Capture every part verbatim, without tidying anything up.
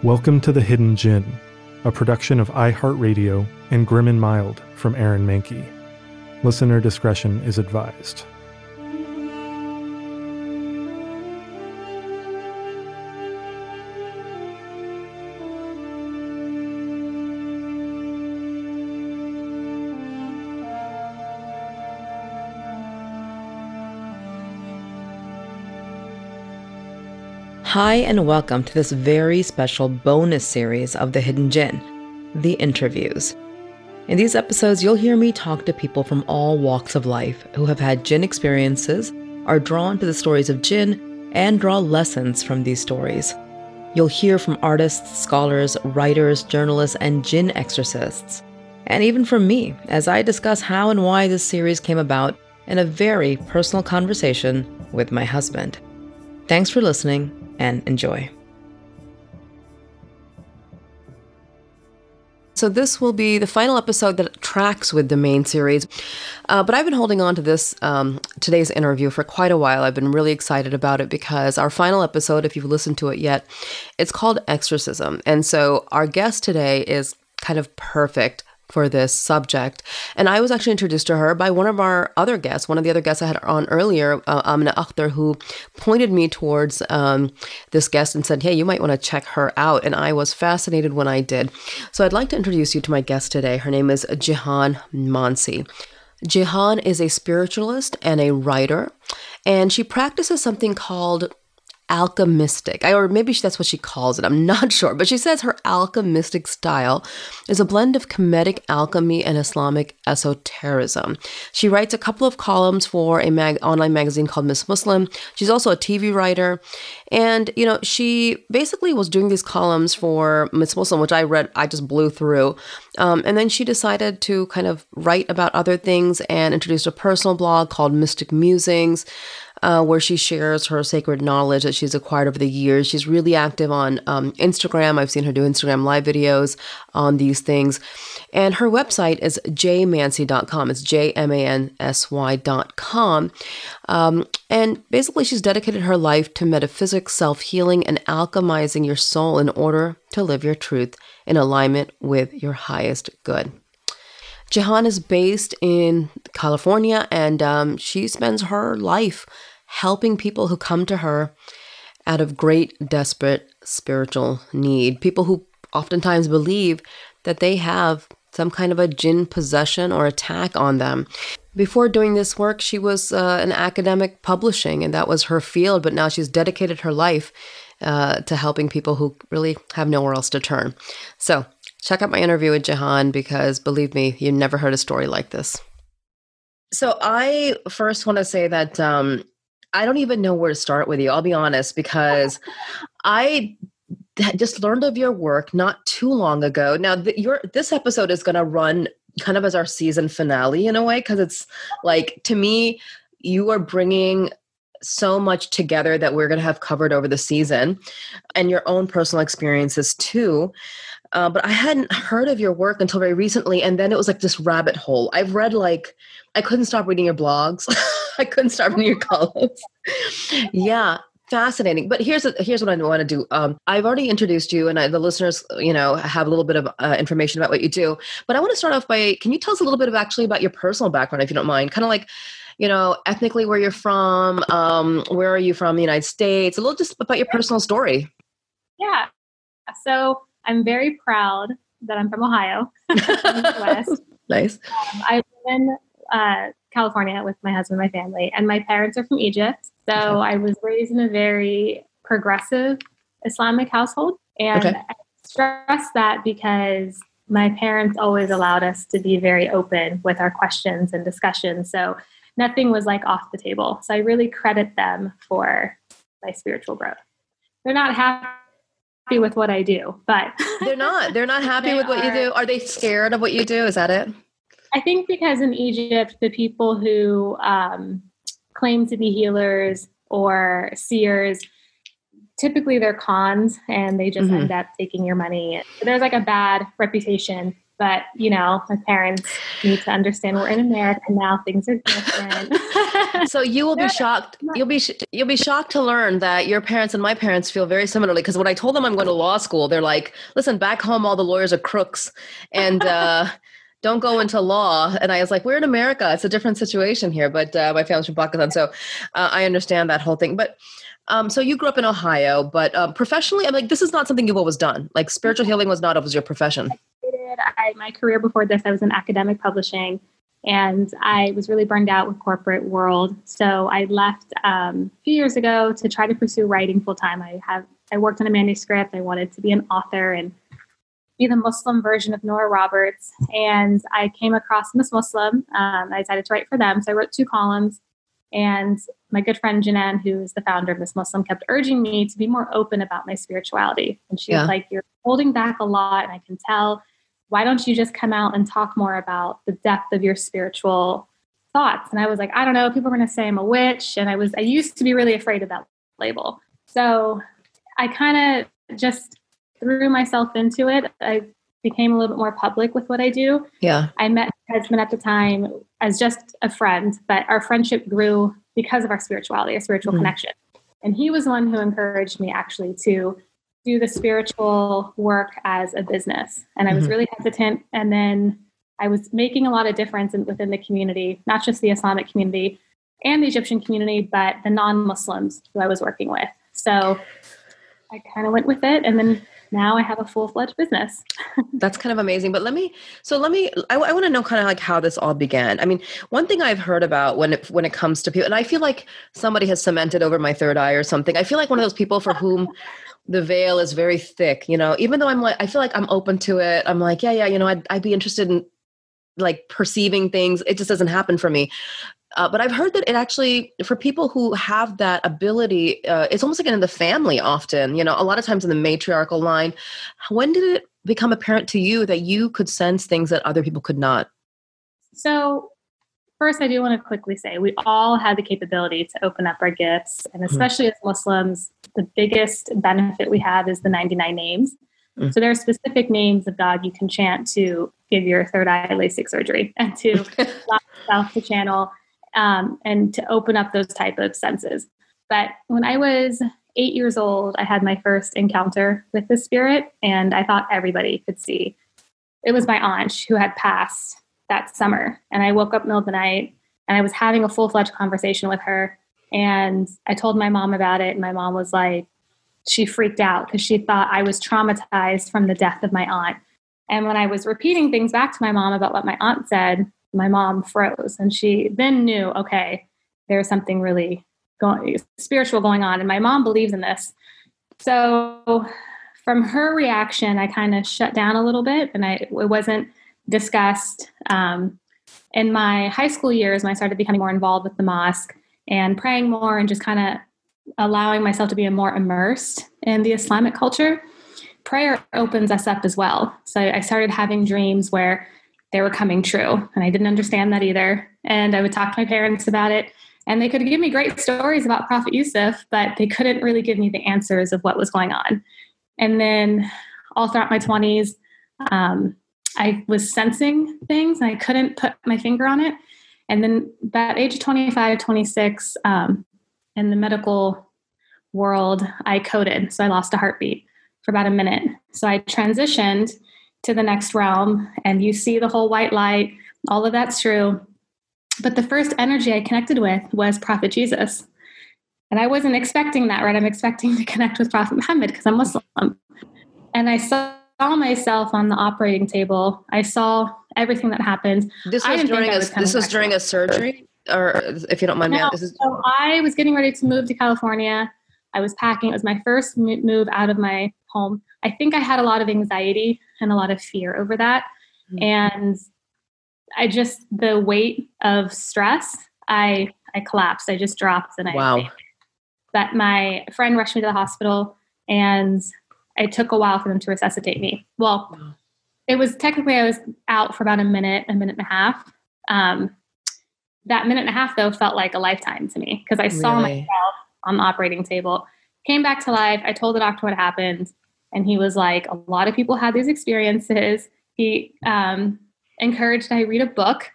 Welcome to The Hidden Djinn, a production of iHeartRadio and Grim and Mild from Aaron Mahnke. Listener discretion is advised. Hi, and welcome to this very special bonus series of The Hidden Djinn, The Interviews. In these episodes, you'll hear me talk to people from all walks of life who have had Djinn experiences, are drawn to the stories of Djinn, and draw lessons from these stories. You'll hear from artists, scholars, writers, journalists, and Djinn exorcists. And even from me, as I discuss how and why this series came about in a very personal conversation with my husband. Thanks for listening, and enjoy. So this will be the final episode that tracks with the main series. Uh, but I've been holding on to this, um, today's interview for quite a while. I've been really excited about it because our final episode, if you've listened to it yet, it's called Exorcism. And so our guest today is kind of perfect for this subject. And I was actually introduced to her by one of our other guests, one of the other guests I had on earlier, uh, Amina Akhtar, who pointed me towards um, this guest and said, hey, you might want to check her out. And I was fascinated when I did. So I'd like to introduce you to my guest today. Her name is Jehan Mansi. Jehan is a spiritualist and a writer, and she practices something called alchemistic, I, or maybe that's what she calls it. I'm not sure, but she says her alchemistic style is a blend of Kemetic alchemy and Islamic esotericism. She writes a couple of columns for a mag- online magazine called Miss Muslim. She's also a T V writer, and you know, she basically was doing these columns for Miss Muslim, which I read, I just blew through, um, and then she decided to kind of write about other things and introduced a personal blog called Mystic Musings, Uh, where she shares her sacred knowledge that she's acquired over the years. She's really active on um, Instagram. I've seen her do Instagram live videos on these things. And her website is j mansi dot com. It's J M A N S Y dot com. Um, and basically, she's dedicated her life to metaphysics, self-healing, and alchemizing your soul in order to live your truth in alignment with your highest good. Jehan is based in California, and um, she spends her life helping people who come to her out of great, desperate spiritual need. People who oftentimes believe that they have some kind of a jinn possession or attack on them. Before doing this work, she was uh, in academic publishing, and that was her field, but now she's dedicated her life uh, to helping people who really have nowhere else to turn. So check out my interview with Jehan, because believe me, you never heard a story like this. So I first want to say that um, I don't even know where to start with you. I'll be honest, because I just learned of your work not too long ago. Now, the, your this episode is going to run kind of as our season finale in a way, because it's like, to me, you are bringing so much together that we're going to have covered over the season, and your own personal experiences too. Uh, but I hadn't heard of your work until very recently. And then it was like this rabbit hole. I've read like, I couldn't stop reading your blogs. I couldn't stop reading your columns. Yeah, fascinating. But here's a, here's what I want to do. Um, I've already introduced you, and I, the listeners, you know, have a little bit of uh, information about what you do. But I want to start off by, can you tell us a little bit of actually about your personal background, if you don't mind? Kind of like, you know, ethnically where you're from, um, where are you from, the United States, a little just about your personal story. Yeah. So I'm very proud that I'm from Ohio, from the West. Nice. Um, I live in uh, California with my husband and my family, and my parents are from Egypt. So okay. I was raised in a very progressive Islamic household. And okay. I stress that because my parents always allowed us to be very open with our questions and discussions. So nothing was like off the table. So I really credit them for my spiritual growth. They're not happy with what I do, but they're not, they're not happy they with what are, you do. Are they scared of what you do? Is that it? I think because in Egypt, the people who um, claim to be healers or seers, typically they're cons, and they just mm-hmm. end up taking your money. There's like a bad reputation But, you know, my parents need to understand we're in America now. Things are different. So you will be shocked. You'll be, you'll be shocked to learn that your parents and my parents feel very similarly. Because when I told them I'm going to law school, they're like, listen, back home, all the lawyers are crooks and uh, don't go into law. And I was like, we're in America. It's a different situation here. But uh, my family's from Pakistan. So uh, I understand that whole thing. But um, so you grew up in Ohio, but um, professionally, I'm like, this is not something you've always done. Like spiritual healing was not always your profession. I, my career before this, I was in academic publishing, and I was really burned out with corporate world. So I left um, a few years ago to try to pursue writing full time. I have I worked on a manuscript. I wanted to be an author and be the Muslim version of Nora Roberts. And I came across Miss Muslim. Um, I decided to write for them. So I wrote two columns. And my good friend Janan, who is the founder of Miss Muslim, kept urging me to be more open about my spirituality. And she yeah. was like, "You're holding back a lot, and I can tell. Why don't you just come out and talk more about the depth of your spiritual thoughts?" And I was like, I don't know, people are going to say I'm a witch. And I was, I used to be really afraid of that label. So I kind of just threw myself into it. I became a little bit more public with what I do. Yeah. I met my husband at the time as just a friend, but our friendship grew because of our spirituality, our spiritual mm-hmm. connection. And he was the one who encouraged me actually to do the spiritual work as a business. And I was mm-hmm. really hesitant. And then I was making a lot of difference in, within the community, not just the Islamic community and the Egyptian community, but the non-Muslims who I was working with. So I kind of went with it. And then now I have a full-fledged business. That's kind of amazing. But let me, so let me, I, I want to know kind of like how this all began. I mean, one thing I've heard about when it, when it comes to people, and I feel like somebody has cemented over my third eye or something. I feel like one of those people for whom the veil is very thick, you know, even though I'm like, I feel like I'm open to it. I'm like, yeah, yeah, you know, I'd, I'd be interested in like perceiving things. It just doesn't happen for me. Uh, but I've heard that it actually, for people who have that ability, uh, it's almost like in the family often, you know, a lot of times in the matriarchal line. When did it become apparent to you that you could sense things that other people could not? So first, I do want to quickly say we all have the capability to open up our gifts. And especially mm-hmm. as Muslims, the biggest benefit we have is the ninety-nine names. Mm-hmm. So there are specific names of God you can chant to give your third eye LASIK surgery and to allow yourself to channel um, and to open up those type of senses. But when I was eight years old, I had my first encounter with the spirit, and I thought everybody could see. It was my aunt who had passed that summer. And I woke up in the middle of the night and I was having a full-fledged conversation with her. And I told my mom about it. And my mom was like, she freaked out because she thought I was traumatized from the death of my aunt. And when I was repeating things back to my mom about what my aunt said, my mom froze. And she then knew, okay, there's something really going, spiritual going on. And my mom believes in this. So from her reaction, I kind of shut down a little bit, and I it wasn't discussed. Um, in my high school years, when I started becoming more involved with the mosque and praying more and just kind of allowing myself to be more immersed in the Islamic culture, prayer opens us up as well. So I started having dreams where they were coming true, and I didn't understand that either. And I would talk to my parents about it, and they could give me great stories about Prophet Yusuf, but they couldn't really give me the answers of what was going on. And then all throughout my twenties, um, I was sensing things and I couldn't put my finger on it. And then about age twenty-five, twenty-six, um, in the medical world, I coded. So I lost a heartbeat for about a minute. So I transitioned to the next realm, and you see the whole white light. All of that's true. But the first energy I connected with was Prophet Jesus. And I wasn't expecting that, right? I'm expecting to connect with Prophet Muhammad because I'm Muslim. And I saw myself on the operating table. I saw everything that happened. This was during a, this was during a surgery, or if you don't mind me no, asking. So I was getting ready to move to California. I was packing. It was my first move out of my home. I think I had a lot of anxiety and a lot of fear over that. Mm-hmm. And I just, the weight of stress, I I collapsed. I just dropped and I Wow. But my friend rushed me to the hospital, and it took a while for them to resuscitate me. Well, wow. It was technically, I was out for about a minute, a minute and a half. Um, that minute and a half, though, felt like a lifetime to me because I really? saw myself on the operating table, came back to life. I told the doctor what happened, and he was like, a lot of people had these experiences. he um, encouraged I read a book.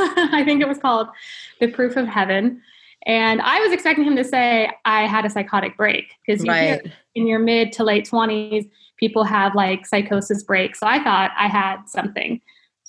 I think it was called The Proof of Heaven. And I was expecting him to say I had a psychotic break, because you right. hear in your mid to late twenties, people have like psychosis breaks. So I thought I had something.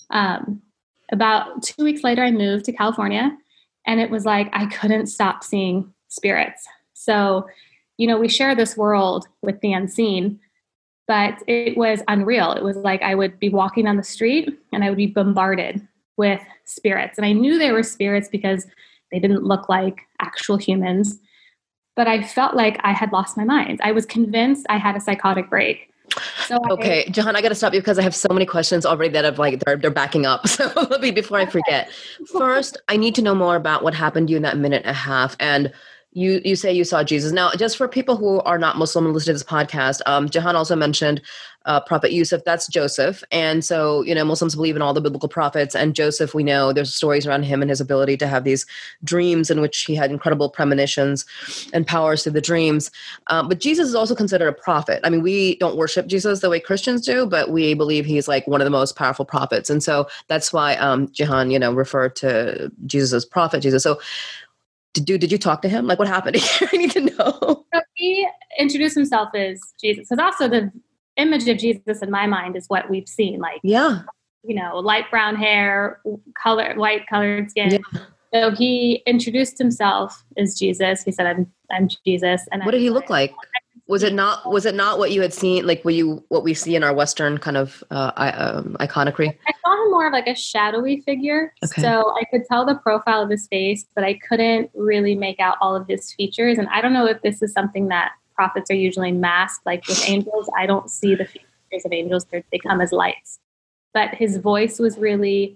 Um, about two weeks later, I moved to California, and it was like I couldn't stop seeing spirits. So, you know, we share this world with the unseen, but it was unreal. It was like I would be walking down the street and I would be bombarded with spirits. And I knew they were spirits because they didn't look like actual humans. But I felt like I had lost my mind. I was convinced I had a psychotic break. So okay, I, John, I got to stop you because I have so many questions already that have like they're they're backing up. So let me before I forget. First, I need to know more about what happened to you in that minute and a half. And you you say you saw Jesus. Now, just for people who are not Muslim and listen to this podcast, um, Jahan also mentioned uh, Prophet Yusuf. That's Joseph. And so, you know, Muslims believe in all the biblical prophets. And Joseph, we know there's stories around him and his ability to have these dreams in which he had incredible premonitions and powers through the dreams. Um, but Jesus is also considered a prophet. I mean, we don't worship Jesus the way Christians do, but we believe he's like one of the most powerful prophets. And so that's why um, Jahan, you know, referred to Jesus as prophet Jesus. So Did you, did you talk to him? Like, what happened here? I need to know. So he introduced himself as Jesus. Because also the image of Jesus in my mind is what we've seen. Like, yeah, you know, light brown hair, color, white colored skin. Yeah. So he introduced himself as Jesus. He said, I'm, I'm Jesus. And what I did he was look like? Was it not, was it not what you had seen? Like, were you, what we see in our Western kind of uh, I, um, iconography? I saw him more of like a shadowy figure. Okay. So I could tell the profile of his face, but I couldn't really make out all of his features. And I don't know if this is something that prophets are usually masked, like with angels. I don't see the features of angels. They're, they come as lights. But his voice was really,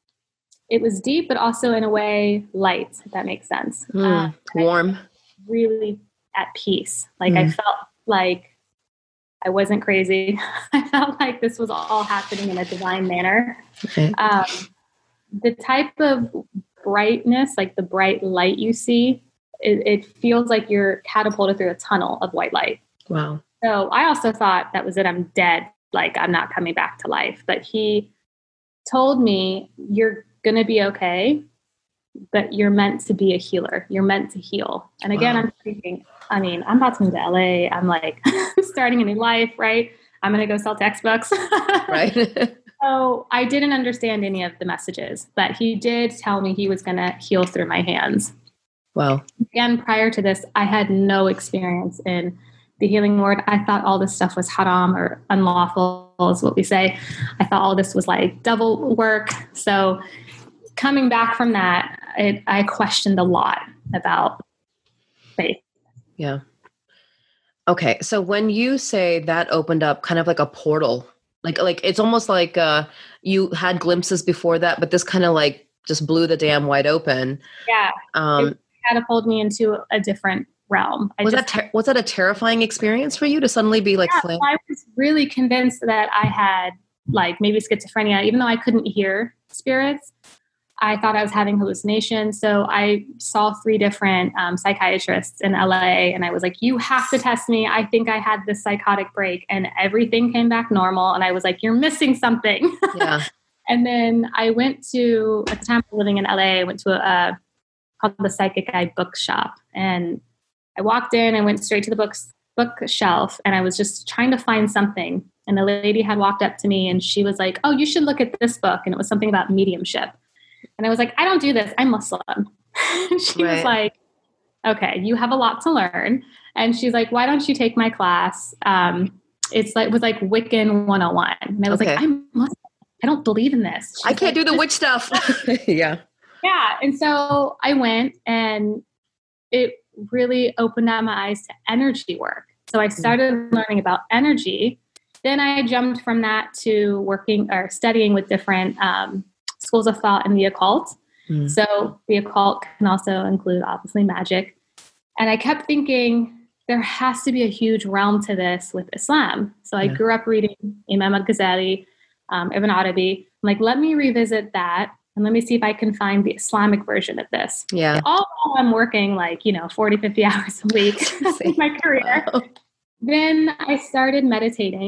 it was deep, but also in a way light, if that makes sense. Mm, um, warm. Really at peace. Like Mm. I felt like I wasn't crazy. I felt like this was all happening in a divine manner. Okay. Um, the type of brightness, like the bright light you see, it, it feels like you're catapulted through a tunnel of white light. Wow. So I also thought that was it. I'm dead. Like I'm not coming back to life. But he told me, you're going to be okay, but you're meant to be a healer. You're meant to heal. And again, Wow. I'm thinking, I mean, I'm about to move to L A. I'm like starting a new life, right? I'm going to go sell textbooks. Right. So I didn't understand any of the messages, but he did tell me he was going to heal through my hands. Wow. Again, prior to this, I had no experience in the healing word. I thought all this stuff was haram or unlawful is what we say. I thought all this was like devil work. So coming back from that, it, I questioned a lot about faith. Yeah. Okay. So when you say that opened up kind of like a portal, like, like it's almost like uh, you had glimpses before that, but this kind of like just blew the dam wide open. Yeah. Um, it catapulted me into a different realm. I was just, that, ter- was that a terrifying experience for you to suddenly be like, yeah, slammed? I was really convinced that I had like maybe schizophrenia, even though I couldn't hear spirits. I thought I was having hallucinations. So I saw three different um, psychiatrists in L A, and I was like, you have to test me. I think I had this psychotic break, and everything came back normal. And I was like, you're missing something. Yeah. And then I went to, at the time I was living in L A, I went to a, uh, called the Psychic Eye Bookshop. And I walked in and went straight to the books bookshelf, and I was just trying to find something. And the lady had walked up to me and she was like, oh, you should look at this book. And it was something about mediumship. And I was like, I don't do this. I'm Muslim. She Right. was like, okay, you have a lot to learn. And she's like, why don't you take my class? Um, it's like, it was like Wiccan one oh one. And I was Okay. like, I'm Muslim. I don't believe in this. She's I can't like, do the witch stuff. Yeah. Yeah. And so I went, and it really opened up my eyes to energy work. So I started learning about energy. Then I jumped from that to working or studying with different um, schools of thought in the occult. Mm. So the occult can also include obviously magic. And I kept thinking there has to be a huge realm to this with Islam. So I Yeah. grew up reading Imam al-Ghazali, um, Ibn Arabi. I'm like, let me revisit that. And let me see if I can find the Islamic version of this. Yeah. All while I'm working like, you know, forty, fifty hours a week in my career. Wow. Then I started meditating,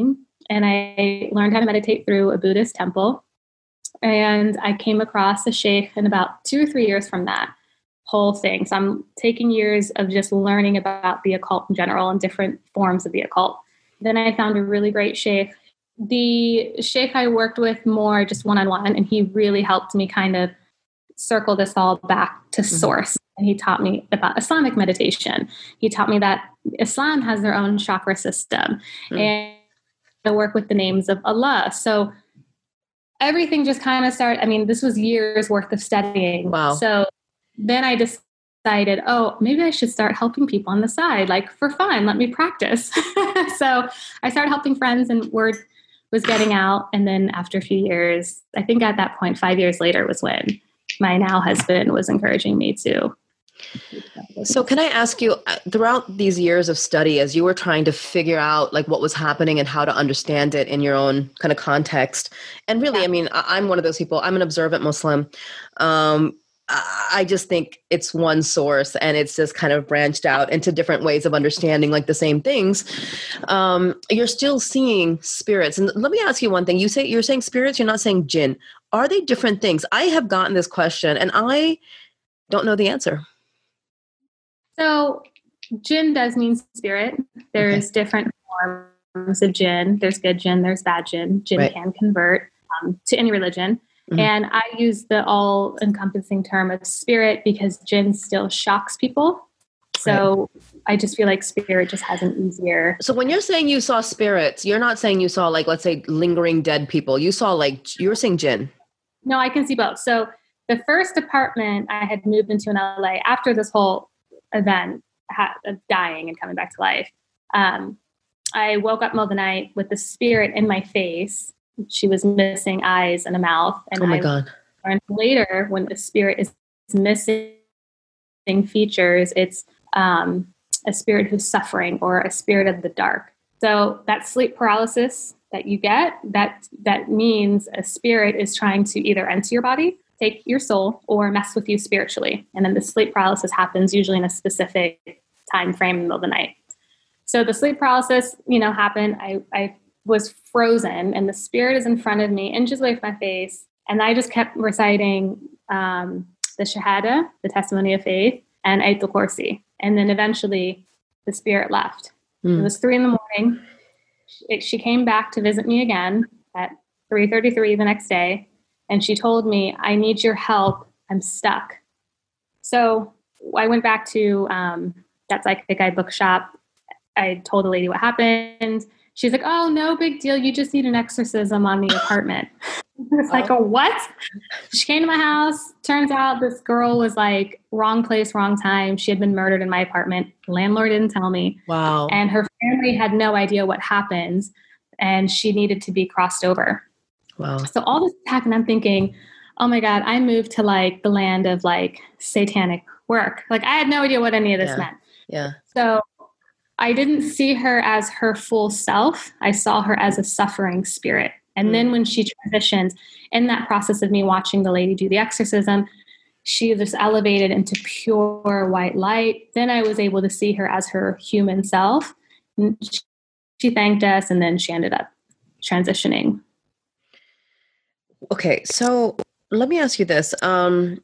and I learned how to meditate through a Buddhist temple. And I came across a sheikh in about two or three years from that whole thing. So I'm taking years of just learning about the occult in general and different forms of the occult. Then I found a really great sheikh. The sheikh I worked with more just one-on-one, and he really helped me kind of circle this all back to source. Mm-hmm. And he taught me about Islamic meditation. He taught me that Islam has their own chakra system, mm. and I work with the names of Allah. So everything just kind of started. I mean, this was years worth of studying. Wow. So then I decided, oh, maybe I should start helping people on the side, like for fun, let me practice. So I started helping friends, and word was getting out. And then after a few years, I think at that point, five years later was when my now husband was encouraging me to. So can I ask you, throughout these years of study, as you were trying to figure out like what was happening and how to understand it in your own kind of context, and really, yeah. I mean, I'm one of those people, I'm an observant Muslim. Um, I just think it's one source, and it's just kind of branched out into different ways of understanding like the same things. Um, you're still seeing spirits. And let me ask you one thing. You say you're saying spirits, you're not saying jinn. Are they different things? I have gotten this question and I don't know the answer. So jinn does mean spirit. There's okay. different forms of jinn. There's good jinn, there's bad jinn. Jinn right. can convert um, to any religion. Mm-hmm. And I use the all-encompassing term of spirit because jinn still shocks people. So right. I just feel like spirit just has an easier... So when you're saying you saw spirits, you're not saying you saw like, let's say, lingering dead people. You saw like, you were saying jinn. No, I can see both. So the first apartment I had moved into in L A after this whole event of dying and coming back to life, um, I woke up in the middle of the night with the spirit in my face. She was missing eyes and a mouth. And oh my I God. learned later when the spirit is missing features, it's um, a spirit who's suffering or a spirit of the dark. So that sleep paralysis that you get, that that means a spirit is trying to either enter your body, take your soul, or mess with you spiritually. And then the sleep paralysis happens usually in a specific time frame in the middle of the night. So the sleep paralysis, you know, happened. I, I was frozen and the spirit is in front of me, inches away from my face. And I just kept reciting um, the Shahada, the testimony of faith, and Ayatul Kursi. And then eventually the spirit left. Mm. It was three in the morning. It, she came back to visit me again at three thirty-three the next day. And she told me, I need your help. I'm stuck. So I went back to um, that Psychic Eye bookshop. I told the lady what happened. She's like, oh, no big deal. You just need an exorcism on the apartment. It's like, oh. a what? She came to my house. Turns out this girl was like, wrong place, wrong time. She had been murdered in my apartment. Landlord didn't tell me. Wow. And her family had no idea what happened. And she needed to be crossed over. Wow. So all this happened. I'm thinking, oh my God, I moved to like the land of like satanic work. Like I had no idea what any of this yeah. meant. Yeah. So I didn't see her as her full self. I saw her as a suffering spirit. And mm. then when she transitioned in that process of me watching the lady do the exorcism, she just elevated into pure white light. Then I was able to see her as her human self. And she thanked us, and then she ended up transitioning. Okay. So let me ask you this. Um,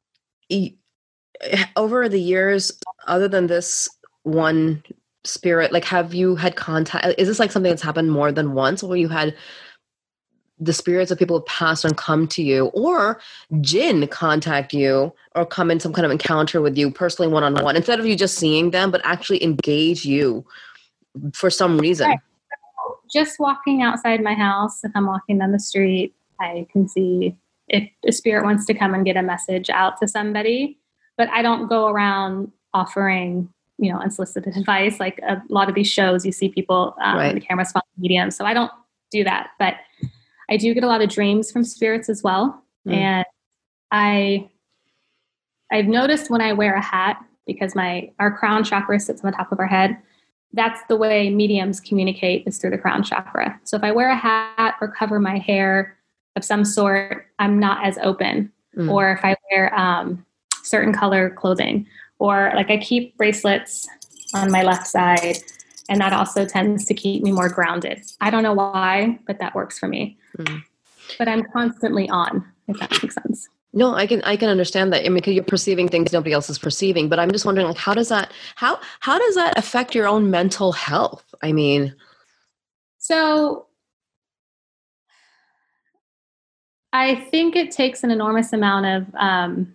over the years, other than this one spirit, like have you had contact, is this like something that's happened more than once where you had the spirits of people who passed on come to you, or jinn contact you or come in some kind of encounter with you personally one-on-one, instead of you just seeing them, but actually engage you for some reason? Right. Just walking outside my house, if I'm walking down the street, I can see if a spirit wants to come and get a message out to somebody, but I don't go around offering, you know, unsolicited advice. Like a lot of these shows, you see people, um, right. the cameras follow mediums. So I don't do that, but I do get a lot of dreams from spirits as well. Mm. And I, I've noticed when I wear a hat, because my, our crown chakra sits on the top of our head, that's the way mediums communicate, is through the crown chakra. So if I wear a hat or cover my hair of some sort, I'm not as open. Mm. Or if I wear um, certain color clothing, or like I keep bracelets on my left side And that also tends to keep me more grounded. I don't know why, but that works for me. Mm. But I'm constantly on, if that makes sense. No, I can I can understand that. I mean, because you're perceiving things nobody else is perceiving. But I'm just wondering, like, how does that how how does that affect your own mental health? I mean, so I think it takes an enormous amount of um,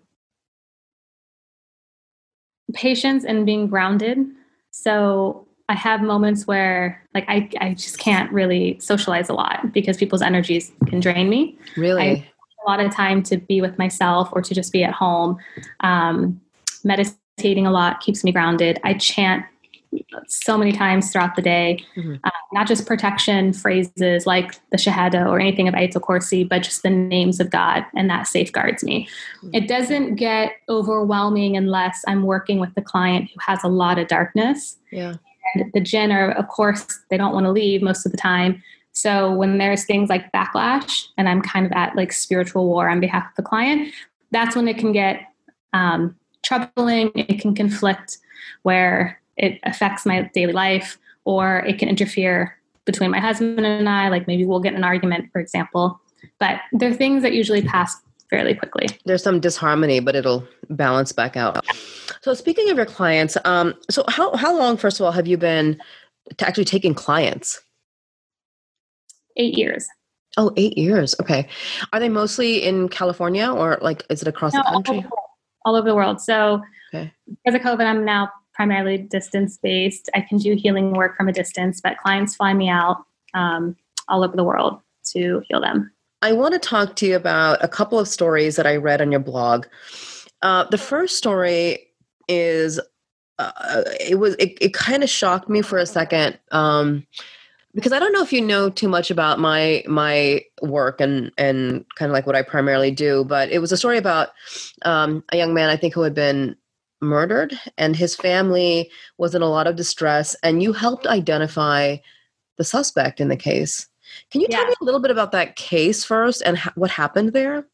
patience and being grounded. So I have moments where like I, I just can't really socialize a lot because people's energies can drain me. Really? I have a lot of time to be with myself or to just be at home. Um, meditating a lot keeps me grounded. I chant so many times throughout the day, mm-hmm. uh, not just protection phrases like the Shahada or anything of Ayatul Kursi, but just the names of God, and that safeguards me. Mm-hmm. It doesn't get overwhelming unless I'm working with the client who has a lot of darkness. Yeah. And the jinn are, of course, they don't want to leave most of the time. So when there's things like backlash and I'm kind of at like spiritual war on behalf of the client, that's when it can get um, troubling. It can conflict where it affects my daily life, or it can interfere between my husband and I, like maybe we'll get in an argument, for example. But they're things that usually pass fairly quickly. There's some disharmony, but it'll balance back out. So speaking of your clients, um, so how, how long, first of all, have you been to actually taking clients? Eight years. Oh, eight years. Okay. Are they mostly in California, or like, is it across no, the country? All over, all over the world. So okay. Because of COVID, I'm now primarily distance-based. I can do healing work from a distance, but clients fly me out um, all over the world to heal them. I want to talk to you about a couple of stories that I read on your blog. Uh, the first story is, uh, it was, it, it kind of shocked me for a second, um, because I don't know if you know too much about my, my work and, and kind of like what I primarily do, but it was a story about um, a young man, I think, who had been murdered, and his family was in a lot of distress, and you helped identify the suspect in the case. Can you yeah. tell me a little bit about that case first and ha- what happened there?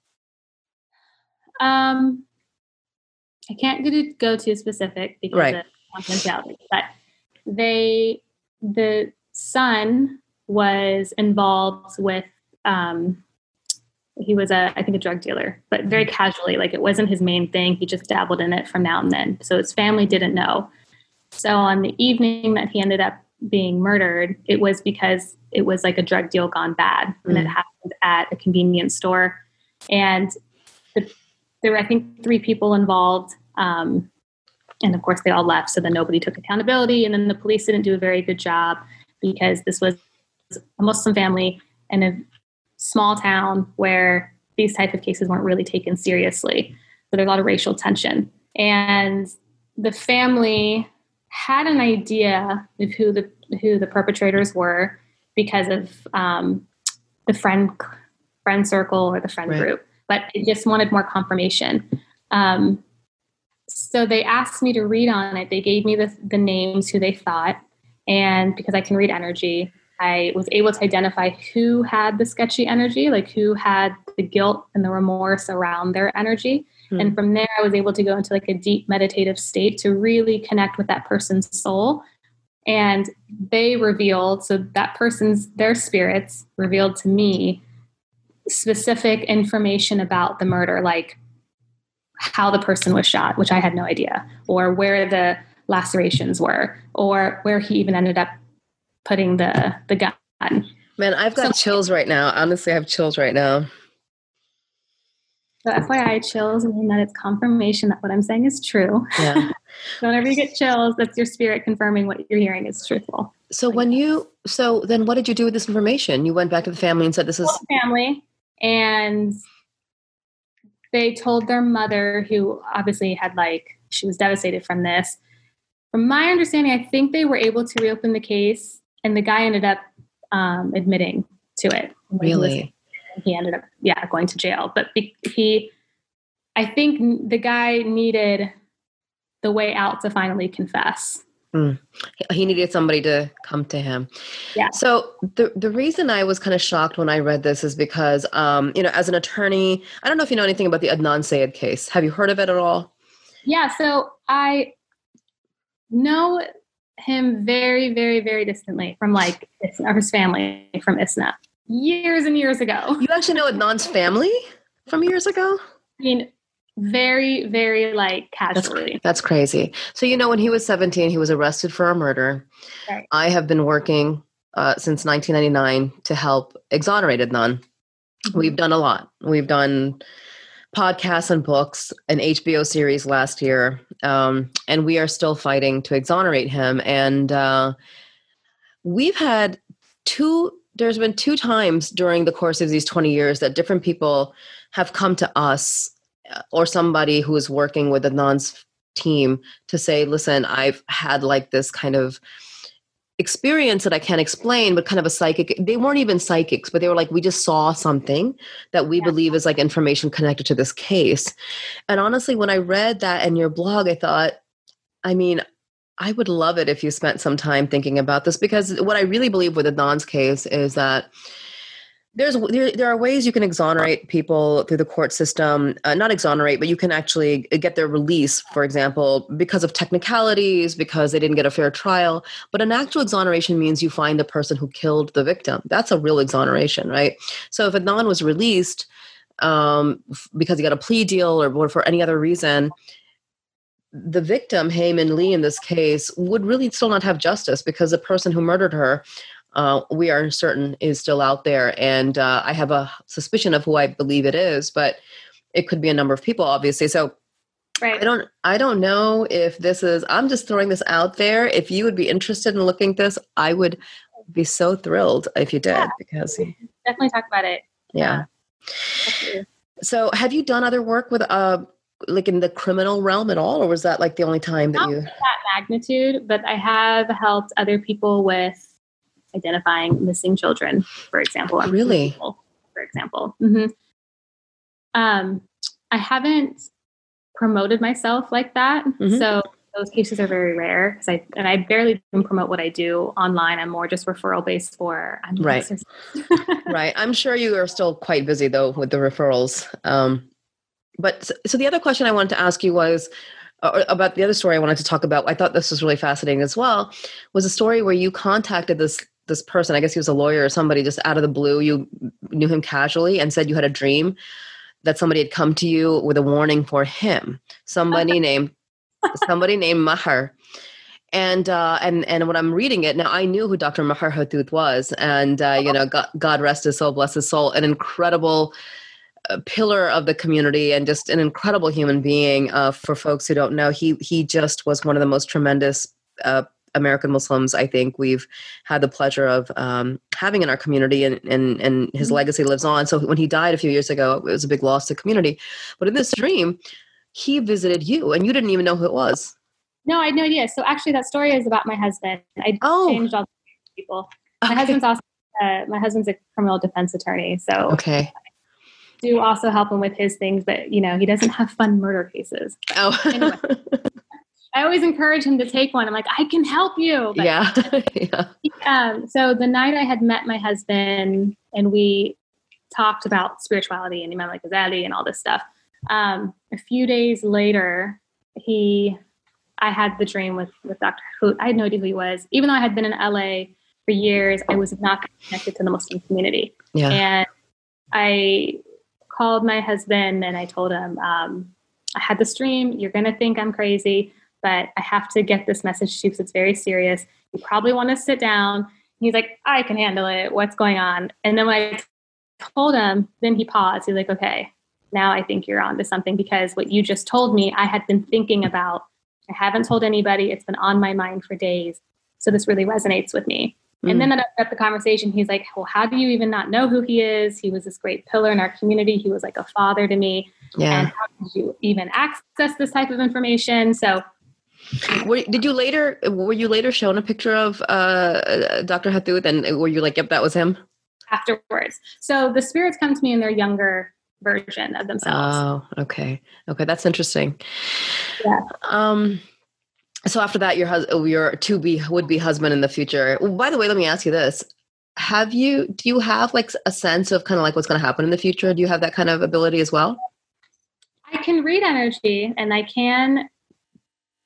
Um, I can't go, go too specific because right. of confidentiality, but they, the son was involved with, um, he was a, I think a drug dealer, but very casually, like it wasn't his main thing. He just dabbled in it from now and then. So his family didn't know. So on the evening that he ended up being murdered, it was because it was like a drug deal gone bad, mm. and it happened at a convenience store. And the, there were, I think, three people involved. Um, and of course they all left. So then nobody took accountability. And then the police didn't do a very good job because this was a Muslim family and a small town where these type of cases weren't really taken seriously. So there's a lot of racial tension. And the family had an idea of who the who the perpetrators were because of um, the friend friend circle or the friend right. group, but it just wanted more confirmation. Um, so they asked me to read on it. They gave me the, the names, who they thought, and because I can read energy, I was able to identify who had the sketchy energy, like who had the guilt and the remorse around their energy. Mm. And from there, I was able to go into like a deep meditative state to really connect with that person's soul. And they revealed, so that person's, their spirits revealed to me specific information about the murder, like how the person was shot, which I had no idea, or where the lacerations were, or where he even ended up putting the, the gun. Man, I've got so, chills right now. Honestly, I have chills right now. So F Y I, chills mean that it's confirmation that what I'm saying is true. Yeah. So whenever you get chills, that's your spirit confirming what you're hearing is truthful. So when you, so then what did you do with this information? You went back to the family and said, this is... family. And they told their mother, who obviously had like, she was devastated from this. From my understanding, I think they were able to reopen the case, and the guy ended up um, admitting to it. Really? He ended up, yeah, going to jail. But he, I think the guy needed the way out to finally confess. Mm. He needed somebody to come to him. Yeah. So the the reason I was kind of shocked when I read this is because, um, you know, as an attorney, I don't know if you know anything about the Adnan Syed case. Have you heard of it at all? Yeah. So I know him very, very, very distantly from like or his family from ISNA years and years ago. You actually know Adnan's family from years ago? I mean, very, very like casually. That's, that's crazy. So, you know, when he was seventeen, he was arrested for a murder. Right. I have been working uh, since nineteen ninety-nine to help exonerate Adnan. Mm-hmm. We've done a lot. We've done podcasts and books, an H B O series last year, um, and we are still fighting to exonerate him. And uh, we've had two, there's been two times during the course of these twenty years that different people have come to us or somebody who is working with Adnan's team to say, listen, I've had like this kind of experience that I can't explain, but kind of a psychic. They weren't even psychics, but they were like, we just saw something that we yeah. believe is like information connected to this case. And honestly, when I read that in your blog, I thought, I mean, I would love it if you spent some time thinking about this, because what I really believe with Adnan's case is that There's there, there are ways you can exonerate people through the court system, uh, not exonerate, but you can actually get their release, for example, because of technicalities, because they didn't get a fair trial. But an actual exoneration means you find the person who killed the victim. That's a real exoneration, right? So if Adnan was released um, because he got a plea deal or for any other reason, the victim, Hae Min Lee in this case, would really still not have justice because the person who murdered her, Uh, we are certain is still out there. And uh, I have a suspicion of who I believe it is, but it could be a number of people, obviously. So right. I don't, I don't know if this is, I'm just throwing this out there. If you would be interested in looking at this, I would be so thrilled if you did, yeah, because definitely talk about it. Yeah. yeah. So have you done other work with, uh, like in the criminal realm at all? Or was that like the only time that Not you, that magnitude, but I have helped other people with identifying missing children, for example. Really? People, for example. Mm-hmm. Um, I haven't promoted myself like that. Mm-hmm. So those cases are very rare because I, and I barely even promote what I do online. I'm more just referral based for. I'm right. right. I'm sure you are still quite busy though with the referrals. Um, but so, so the other question I wanted to ask you was, uh, about the other story I wanted to talk about. I thought this was really fascinating as well, was a story where you contacted this this person, I guess he was a lawyer or somebody, just out of the blue. You knew him casually and said you had a dream that somebody had come to you with a warning for him. Somebody named somebody named Maher. And uh, and and when I'm reading it now, I knew who Doctor Maher Hathout was, and uh, you know, God, God rest his soul, bless his soul, an incredible uh, pillar of the community, and just an incredible human being. Uh, for folks who don't know, he he just was one of the most tremendous Uh, American Muslims I think we've had the pleasure of um, having in our community, and, and, and his mm-hmm. legacy lives on. So when he died a few years ago, it was a big loss to the community. But in this dream, he visited you and you didn't even know who it was. No, I had no idea. So actually that story is about my husband. I oh. changed all the people. My okay. husband's also, uh, my husband's a criminal defense attorney. So okay. I do also help him with his things, but you know, he doesn't have fun murder cases. Oh, anyway. I always encourage him to take one. I'm like, I can help you. But, yeah. yeah. Um, so the night I had met my husband and we talked about spirituality and Imam al-Ghazali and all this stuff. Um, a few days later, he, I had the dream with, with Doctor Hathout. I had no idea who he was. Even though I had been in L A for years, I was not connected to the Muslim community. Yeah. And I called my husband and I told him, um, I had this dream. You're going to think I'm crazy, but I have to get this message to you because it's very serious. You probably want to sit down. And he's like, I can handle it. What's going on? And then when I told him, then he paused. He's like, okay, now I think you're on to something because what you just told me, I had been thinking about. I haven't told anybody. It's been on my mind for days. So this really resonates with me. Mm. And then at the conversation, he's like, well, how do you even not know who he is? He was this great pillar in our community. He was like a father to me. Yeah. And how did you even access this type of information? So Were, did you later, were you later shown a picture of uh, Doctor Hathout and were you like, yep, that was him? Afterwards. So the spirits come to me in their younger version of themselves. Oh, okay. Okay. That's interesting. Yeah. Um, so after that, your hus- your to-be, would-be husband in the future. Well, by the way, let me ask you this. Have you, do you have like a sense of kind of like what's going to happen in the future? Do you have that kind of ability as well? I can read energy and I can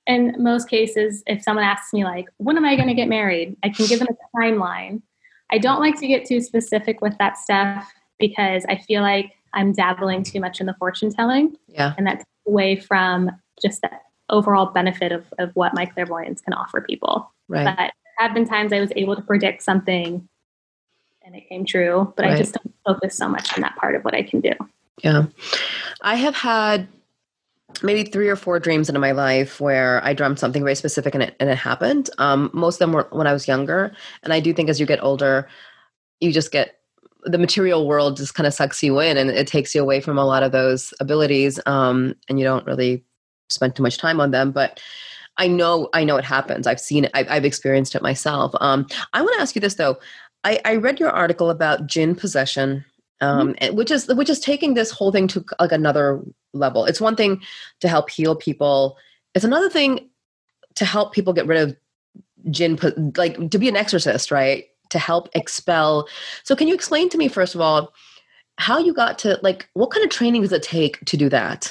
in most cases, if someone asks me like, when am I going to get married? I can give them a timeline. I don't like to get too specific with that stuff because I feel like I'm dabbling too much in the fortune telling. Yeah. And that's away from just the overall benefit of, of what my clairvoyance can offer people. Right. But there have been times I was able to predict something and it came true, but Right. I just don't focus so much on that part of what I can do. Yeah. I have had maybe three or four dreams in my life where I dreamt something very specific and it, and it happened. Um, most of them were when I was younger. And I do think as you get older, you just get, the material world just kind of sucks you in and it takes you away from a lot of those abilities. Um, and you don't really spend too much time on them, but I know, I know it happens. I've seen it. I've, I've experienced it myself. Um, I want to ask you this though. I, I read your article about jinn possession, um, mm-hmm. which is, which is taking this whole thing to like another level. It's one thing to help heal people. It's another thing to help people get rid of jinn, like to be an exorcist, right? To help expel. So can you explain to me, first of all, how you got to, like, what kind of training does it take to do that?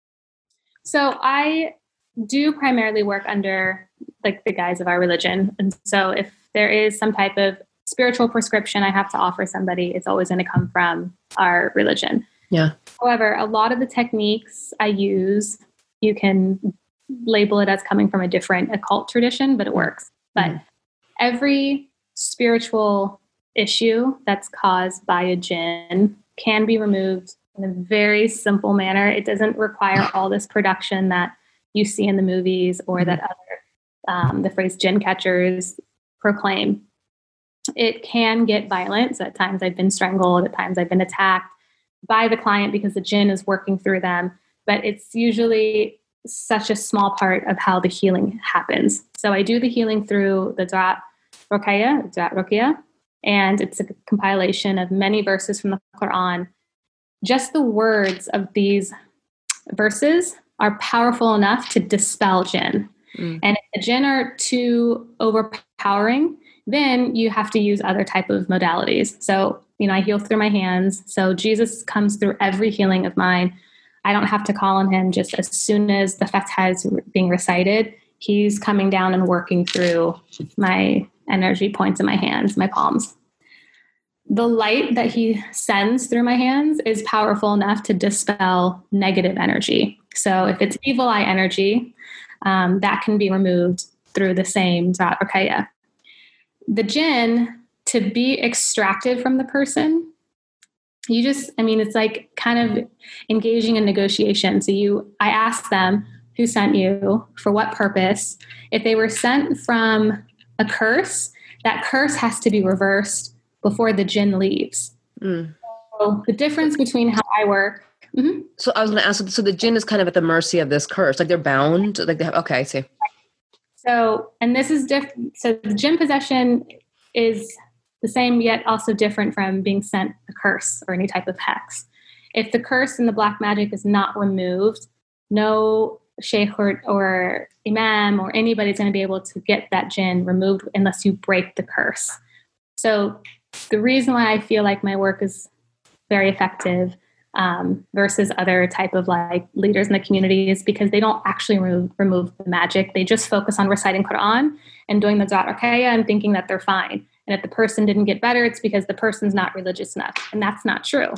So I do primarily work under like the guise of our religion. And so if there is some type of spiritual prescription I have to offer somebody, it's always going to come from our religion. Yeah. However, a lot of the techniques I use, you can label it as coming from a different occult tradition, but it works. But mm. every spiritual issue that's caused by a jinn can be removed in a very simple manner. It doesn't require all this production that you see in the movies or that other, um, the phrase jinn catchers proclaim. It can get violent. So at times I've been strangled, at times I've been attacked by the client because the jinn is working through them. But it's usually such a small part of how the healing happens. So I do the healing through the Du'at Ruqyah, Du'at Ruqyah, and it's a compilation of many verses from the Quran. Just the words of these verses are powerful enough to dispel jinn. Mm. And if the jinn are too overpowering, then you have to use other type of modalities. So, you know, I heal through my hands. So Jesus comes through every healing of mine. I don't have to call on him. Just as soon as the Fatiha is being recited, he's coming down and working through my energy points in my hands, my palms. The light that he sends through my hands is powerful enough to dispel negative energy. So if it's evil eye energy, um, that can be removed through the same Du'at Ruqyah. The jinn, to be extracted from the person, you just, I mean, it's like kind of engaging in negotiation. So you, I ask them who sent you, for what purpose. If they were sent from a curse, that curse has to be reversed before the jinn leaves. Mm. So the difference between how I work. Mm-hmm. So I was going to ask, so the jinn is kind of at the mercy of this curse, like they're bound, like they have, okay, I see. So, and this is different. So the jinn possession is the same, yet also different from being sent a curse or any type of hex. If the curse in the black magic is not removed, no sheikh or, or imam or anybody's going to be able to get that jinn removed unless you break the curse. So the reason why I feel like my work is very effective um, versus other type of like leaders in the community is because they don't actually remove, remove the magic. They just focus on reciting Quran and doing the Du'at Ruqyah and thinking that they're fine. And if the person didn't get better, it's because the person's not religious enough. And that's not true.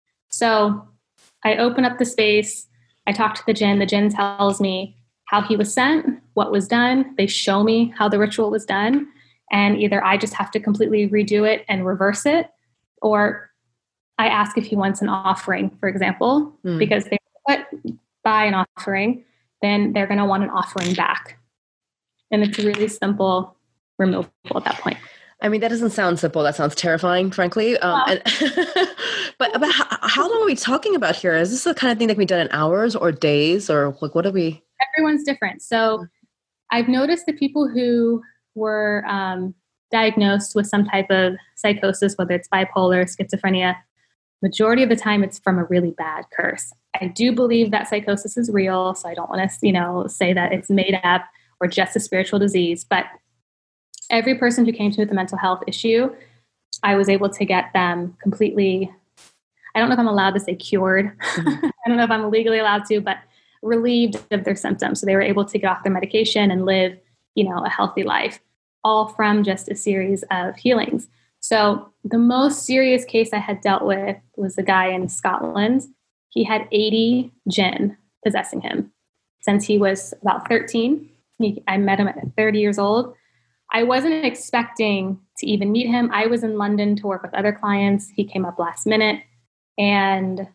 So I open up the space. I talk to the jinn. The jinn tells me how he was sent, what was done. They show me how the ritual was done. And either I just have to completely redo it and reverse it, or I ask if he wants an offering, for example, mm. because they put buy an offering, then they're going to want an offering back. And it's really simple removal at that point. I mean, that doesn't sound simple. That sounds terrifying, frankly. Um, well, and but but how, how long are we talking about here? Is this the kind of thing that can be done in hours or days, or like what are we? Everyone's different. So I've noticed that people who were um, diagnosed with some type of psychosis, whether it's bipolar, schizophrenia, majority of the time it's from a really bad curse. I do believe that psychosis is real, so I don't want to, you know, say that it's made up or just a spiritual disease, but every person who came to me with a mental health issue, I was able to get them completely, I don't know if I'm allowed to say cured. Mm-hmm. I don't know if I'm legally allowed to, but relieved of their symptoms. So they were able to get off their medication and live, you know, a healthy life, all from just a series of healings. So the most serious case I had dealt with was a guy in Scotland. He had eighty jinn possessing him since he was about thirteen. He, I met him at thirty years old. I wasn't expecting to even meet him. I was in London to work with other clients. He came up last minute, and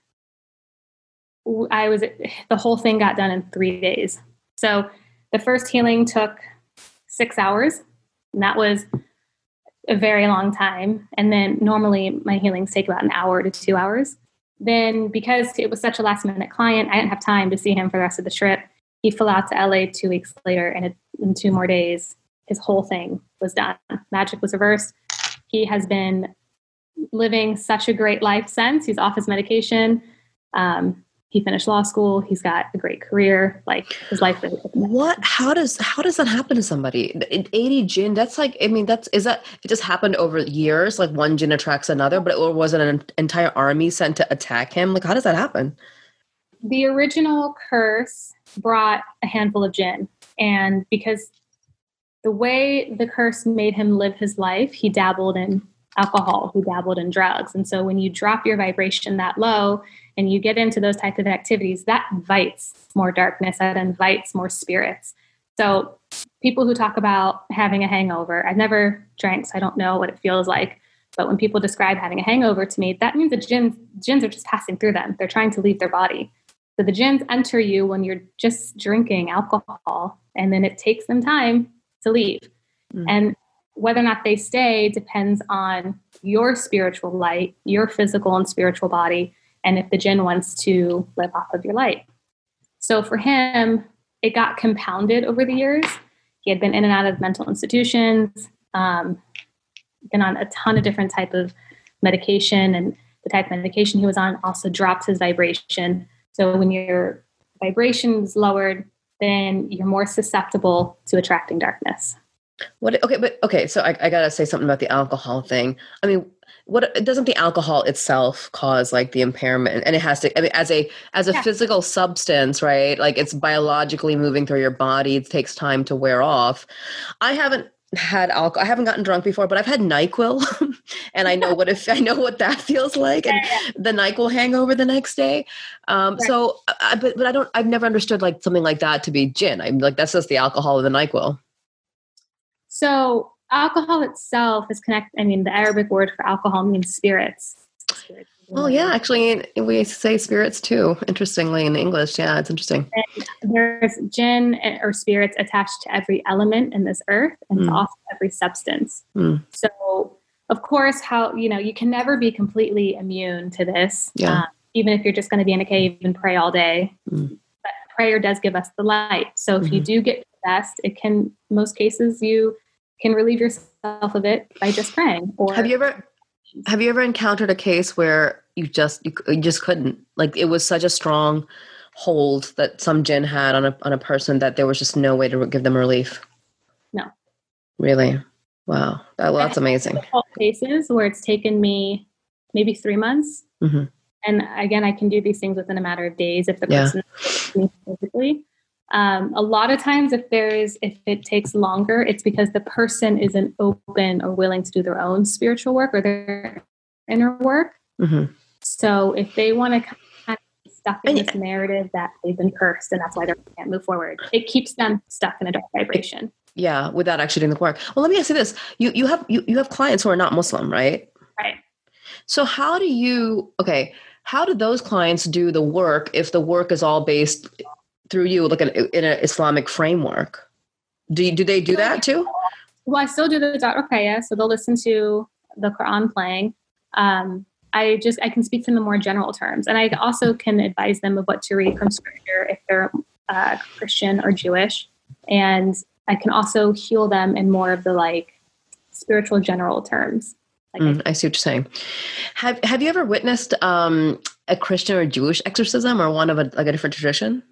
I was, the whole thing got done in three days. So the first healing took six hours, and that was a very long time. And then normally my healings take about an hour to two hours. Then because it was such a last minute client, I didn't have time to see him for the rest of the trip. He flew out to L A two weeks later, and it, in two more days, his whole thing was done. Magic was reversed. He has been living such a great life since. He's off his medication. Um, he finished law school. He's got a great career. Like, his life really. What? How does how does that happen to somebody? eighty jinn. That's like, I mean, that's is that it just happened over years? Like one jinn attracts another, but or was it an entire army sent to attack him? Like, how does that happen? The original curse brought a handful of jinn, and because the way the curse made him live his life, he dabbled in alcohol, he dabbled in drugs. And so when you drop your vibration that low and you get into those types of activities, that invites more darkness, that invites more spirits. So people who talk about having a hangover, I've never drank, so I don't know what it feels like. But when people describe having a hangover to me, that means the jinns, jinns are just passing through them. They're trying to leave their body. So the jinns enter you when you're just drinking alcohol, and then it takes them time to leave. Mm. And whether or not they stay depends on your spiritual light, your physical and spiritual body, and if the jinn wants to live off of your light. So for him, it got compounded over the years. He had been in and out of mental institutions, um, been on a ton of different type of medication, and the type of medication he was on also dropped his vibration. So when your vibration is lowered, then you're more susceptible to attracting darkness. What? Okay, but okay. So I, I gotta say something about the alcohol thing. I mean, what doesn't the alcohol itself cause like the impairment? And it has to. I mean, as a as a yeah. physical substance, right? Like, it's biologically moving through your body. It takes time to wear off. I haven't had alcohol. I haven't gotten drunk before, but I've had NyQuil, and I know what if I know what that feels like, and the NyQuil hangover the next day. Um, right. So, I, but but I don't. I've never understood like something like that to be gin. I'm like, that's just the alcohol of the NyQuil. So alcohol itself is connected. I mean, the Arabic word for alcohol means spirits. spirits oh yeah, actually, we say spirits too. Interestingly, in English, yeah, it's interesting. And there's jinn or spirits attached to every element in this earth, and mm. to also every substance. Mm. So, of course, how you know you can never be completely immune to this. Yeah. Um, even if you're just going to be in a cave and pray all day, mm. but prayer does give us the light. So if mm-hmm. you do get possessed, it can, in most cases, you can relieve yourself of it by just praying. Or have you ever have you ever encountered a case where you just you, you just couldn't, like, it was such a strong hold that some jinn had on a on a person that there was just no way to give them relief? No. Really? Wow. That, well, that's amazing. Cases where it's taken me maybe three months. Mm-hmm. And again, I can do these things within a matter of days if the person yeah. is physically. Um, a lot of times if there is, if it takes longer, it's because the person isn't open or willing to do their own spiritual work or their inner work. Mm-hmm. So if they want to kind of be stuck in this narrative that they've been cursed and that's why they can't move forward, it keeps them stuck in a dark vibration. Yeah, without actually doing the work. Well, let me ask you this. You you have you, you have clients who are not Muslim, right? Right. So how do you, okay, how do those clients do the work if the work is all based through you, like an, in an Islamic framework? Do you, do they do that too? Well, I still do the Da'at Ruqayya, so they'll listen to the Quran playing. Um, I just, I can speak to them in more general terms. And I also can advise them of what to read from scripture if they're uh, Christian or Jewish. And I can also heal them in more of the like spiritual general terms. Like mm, I see what you're saying. Have Have you ever witnessed um, a Christian or Jewish exorcism, or one of a, like a different tradition?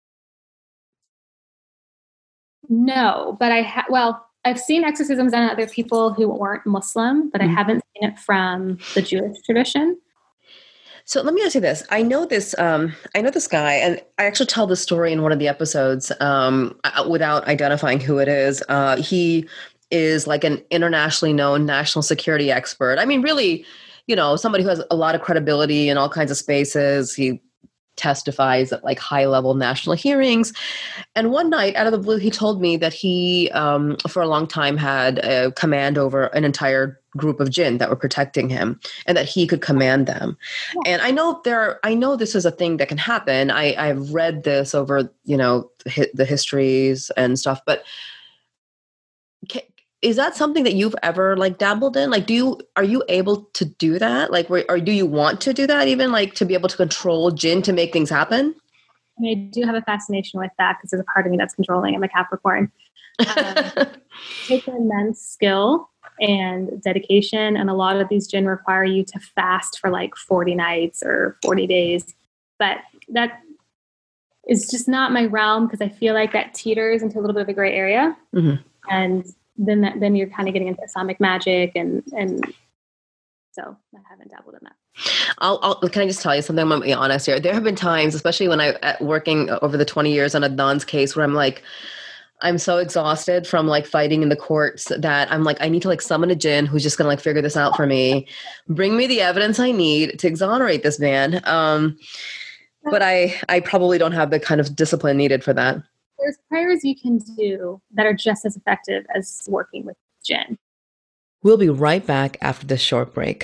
No, but I ha- well, I've seen exorcisms on other people who weren't Muslim, but mm-hmm. I haven't seen it from the Jewish tradition. So let me ask you this. I know this, um, I know this guy, and I actually tell this story in one of the episodes um, without identifying who it is. Uh, he is like an internationally known national security expert. I mean, really, you know, somebody who has a lot of credibility in all kinds of spaces. He testifies at like high level national hearings. And one night out of the blue, he told me that he, um, for a long time, had a command over an entire group of jinn that were protecting him, and that he could command them. Yeah. And I know there, are, I know this is a thing that can happen. I, I've read this over, you know, the, the histories and stuff. But can, is that something that you've ever like dabbled in? Like, do you are you able to do that? Like, or do you want to do that? Even like to be able to control jinn to make things happen? I mean, I do have a fascination with that because there's a part of me that's controlling. I'm a Capricorn. Um, it takes an immense skill and dedication, and a lot of these jinn require you to fast for like forty nights or forty days. But that is just not my realm because I feel like that teeters into a little bit of a gray area, mm-hmm. and then that, then you're kind of getting into Islamic magic, and and so I haven't dabbled in that. I'll, I'll, can I just tell you something? I'm going to be honest here. There have been times, especially when I at working over the twenty years on Adnan's case, where I'm like, I'm so exhausted from like fighting in the courts that I'm like, I need to like summon a jinn who's just going to like figure this out for me, bring me the evidence I need to exonerate this man. Um, but I, I probably don't have the kind of discipline needed for that. There's prayers you can do that are just as effective as working with jinn. We'll be right back after this short break.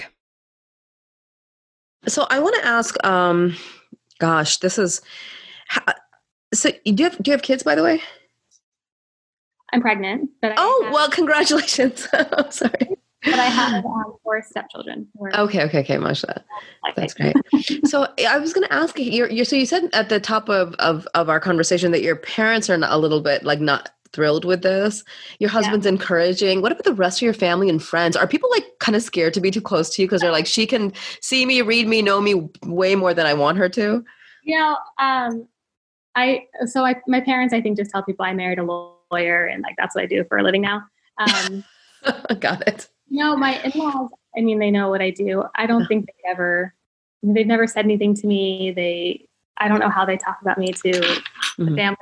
So I want to ask, um, gosh, this is, so do you have, do you have kids, by the way? I'm pregnant. But I oh, have, well, congratulations. I'm sorry. But I have um, four stepchildren. Okay, okay, okay, mashallah. That's great. So I was going to ask you, you're, you're, so you said at the top of, of, of our conversation that your parents are not, a little bit like not thrilled with this. Your husband's yeah. encouraging. What about the rest of your family and friends? Are people like kind of scared to be too close to you because they're like, she can see me, read me, know me way more than I want her to? You know, um, I, so I, my parents, I think, just tell people I married a lawyer and like, that's what I do for a living now. Um, Got it. You know, my in-laws, I mean, they know what I do. I don't think they ever, they've never said anything to me. They, I don't know how they talk about me to mm-hmm. the family.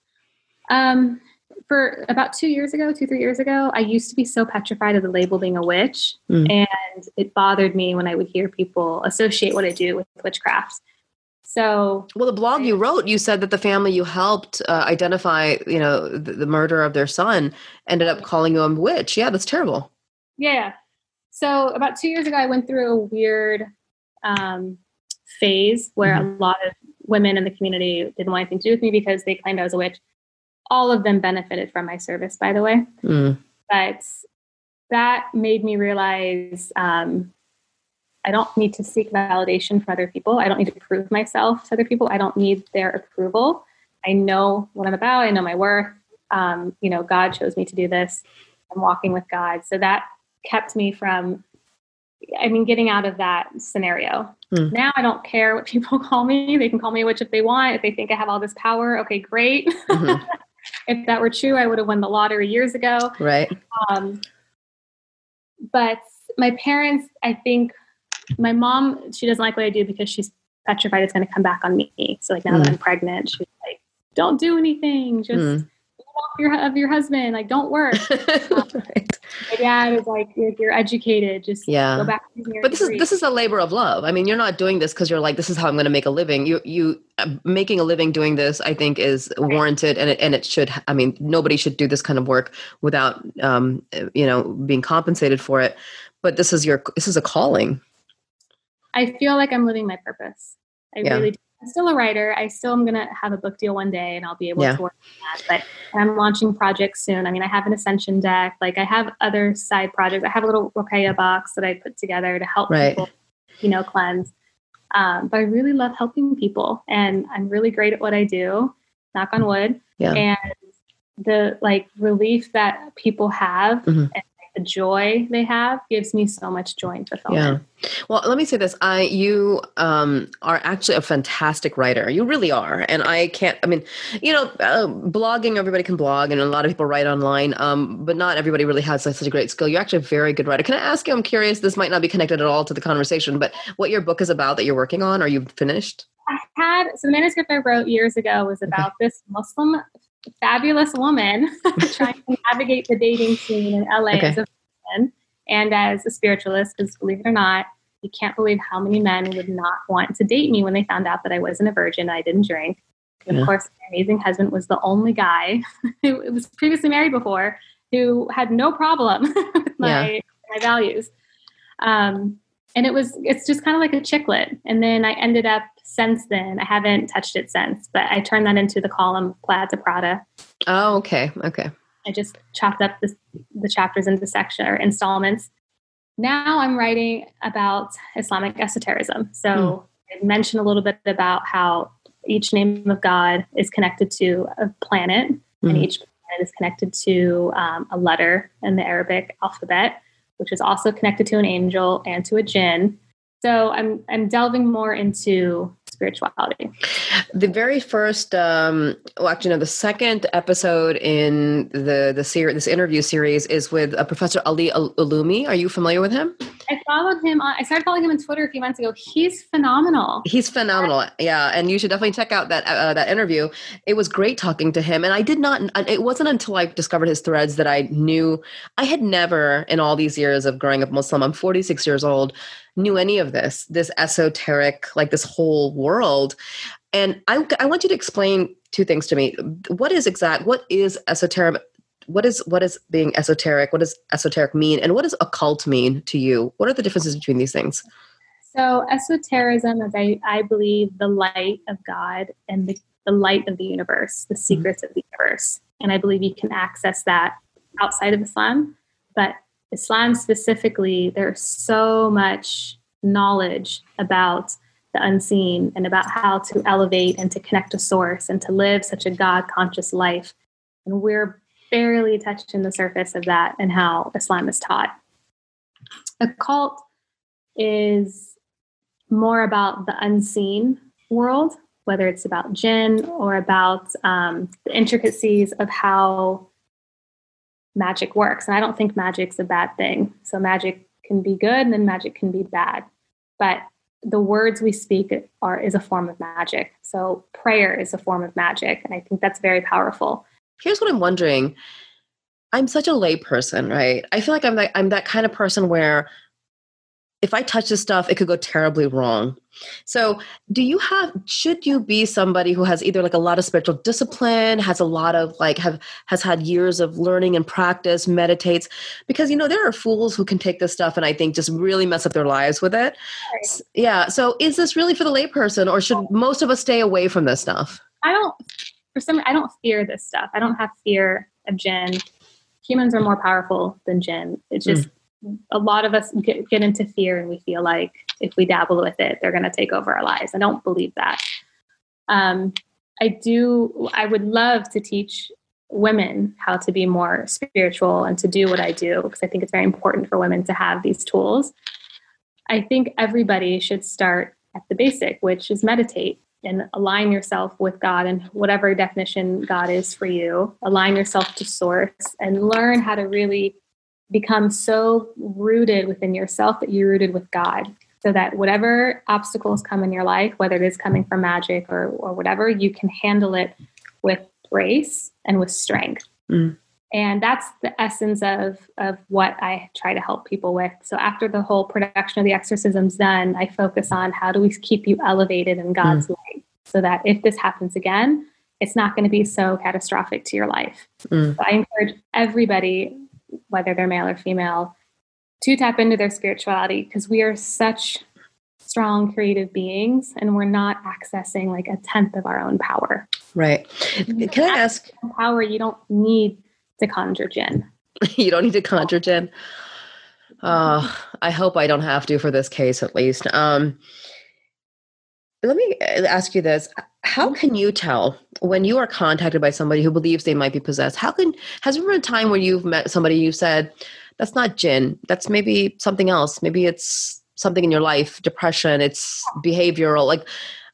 Um, for about two years ago, two, three years ago, I used to be so petrified of the label being a witch. Mm. And it bothered me when I would hear people associate what I do with witchcraft. So, well, the blog I, you wrote, you said that the family you helped uh, identify, you know, the, the murder of their son ended up calling you a witch. Yeah, that's terrible. Yeah. So about two years ago, I went through a weird um, phase where mm-hmm. a lot of women in the community didn't want anything to do with me because they claimed I was a witch. All of them benefited from my service, by the way. Mm. But that made me realize um, I don't need to seek validation from other people. I don't need to prove myself to other people. I don't need their approval. I know what I'm about. I know my worth. Um, you know, God chose me to do this. I'm walking with God. So that kept me from, I mean, getting out of that scenario. Mm. Now I don't care what people call me. They can call me a witch if they want. If they think I have all this power, okay, great. Mm-hmm. If that were true, I would have won the lottery years ago. Right. Um, but my parents, I think my mom, she doesn't like what I do because she's petrified it's going to come back on me. So like now mm. that I'm pregnant, she's like, don't do anything. Just mm. off your, of your husband. Like, don't work. Um, right. My dad is like, you're, you're educated. Just yeah. go back to your But this degree. is this is a labor of love. I mean, you're not doing this because you're like, this is how I'm going to make a living. You you uh, making a living doing this, I think, is warranted, and it and it should. I mean, nobody should do this kind of work without, um, you know, being compensated for it. But this is your this is a calling. I feel like I'm living my purpose. I yeah. really do. I'm still a writer. I still am going to have a book deal one day and I'll be able yeah. to work on that. But I'm launching projects soon. I mean, I have an Ascension deck. Like I have other side projects. I have a little Rokaya box that I put together to help right. people, you know, cleanse. Um, but I really love helping people and I'm really great at what I do. Knock on wood. Yeah. And the like relief that people have mm-hmm. and like, the joy they have gives me so much joy and fulfillment. Yeah. Well, let me say this. I, you um, are actually a fantastic writer. You really are. And I can't, I mean, you know, uh, blogging, everybody can blog and a lot of people write online, um, but not everybody really has such a great skill. You're actually a very good writer. Can I ask you, I'm curious, this might not be connected at all to the conversation, but what your book is about that you're working on, or you've finished? I had, so the manuscript I wrote years ago was about okay. this Muslim fabulous woman trying to navigate the dating scene in L A okay. as a woman and as a spiritualist, because believe it or not, you can't believe how many men would not want to date me when they found out that I wasn't a virgin, I didn't drink. And yeah. of course, my amazing husband was the only guy who was previously married before who had no problem with my, yeah. my values. Um, and it was, it's just kind of like a chicklet. And then I ended up, since then, I haven't touched it since, but I turned that into the column Plaid to Prada. Oh, okay. Okay. I just chopped up the, the chapters into section or installments. Now I'm writing about Islamic esotericism. So mm. I mentioned a little bit about how each name of God is connected to a planet, mm. and each planet is connected to um, a letter in the Arabic alphabet, which is also connected to an angel and to a jinn. So I'm I'm delving more into spirituality. The very first, um, well, actually, no, the second episode in the the series, this interview series, is with uh, Professor Ali Ulumi. Are you familiar with him? I followed him. On, I started following him on Twitter a few months ago. He's phenomenal. He's phenomenal. Yeah, and you should definitely check out that uh, that interview. It was great talking to him, and I did not. It wasn't until I discovered his threads that I knew. I had never, in all these years of growing up Muslim, I'm forty-six years old, knew any of this, this esoteric, like this whole world. And I, I want you to explain two things to me. What is exact, what is esoteric? What is, what is being esoteric? What does esoteric mean? And what does occult mean to you? What are the differences between these things? So esotericism is, I, I believe, the light of God and the, the light of the universe, the secrets mm-hmm. of the universe. And I believe you can access that outside of Islam, but Islam specifically, there's so much knowledge about the unseen and about how to elevate and to connect to source and to live such a God-conscious life. And we're barely touching the surface of that and how Islam is taught. Occult is more about the unseen world, whether it's about jinn or about um, the intricacies of how magic works. And I don't think magic's a bad thing. So magic can be good and then magic can be bad. But the words we speak are is a form of magic. So prayer is a form of magic. And I think that's very powerful. Here's what I'm wondering. I'm such a lay person, right? I feel like I'm that, I'm that kind of person where if I touch this stuff, it could go terribly wrong. So do you have, should you be somebody who has either like a lot of spiritual discipline, has a lot of like, have, has had years of learning and practice, meditates? Because, you know, there are fools who can take this stuff and I think just really mess up their lives with it. Right. Yeah. So is this really for the layperson, or should most of us stay away from this stuff? I don't, for some, I don't fear this stuff. I don't have fear of jinn. Humans are more powerful than jinn. It's just, mm. a lot of us get, get into fear and we feel like if we dabble with it, they're going to take over our lives. I don't believe that. Um, I do, I would love to teach women how to be more spiritual and to do what I do, because I think it's very important for women to have these tools. I think everybody should start at the basic, which is meditate and align yourself with God and whatever definition God is for you. Align yourself to source and learn how to really become so rooted within yourself that you're rooted with God, so that whatever obstacles come in your life, whether it is coming from magic or, or whatever, you can handle it with grace and with strength. Mm. And that's the essence of, of what I try to help people with. So after the whole production of the exorcism's done, I focus on how do we keep you elevated in God's mm. light, so that if this happens again, it's not going to be so catastrophic to your life. Mm. So I encourage everybody, whether they're male or female, to tap into their spirituality, because we are such strong creative beings and we're not accessing like a tenth of our own power. Right. Can I ask? Power, you don't need to conjure jinn. You don't need to conjure jinn. Uh, I hope I don't have to for this case, at least. Um, let me ask you this. How can you tell when you are contacted by somebody who believes they might be possessed? How can, has there been a time when you've met somebody, you said, that's not jinn. That's maybe something else. Maybe it's something in your life, depression, it's behavioral. Like,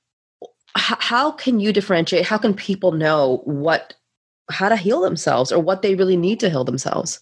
h- how can you differentiate? How can people know what, how to heal themselves or what they really need to heal themselves?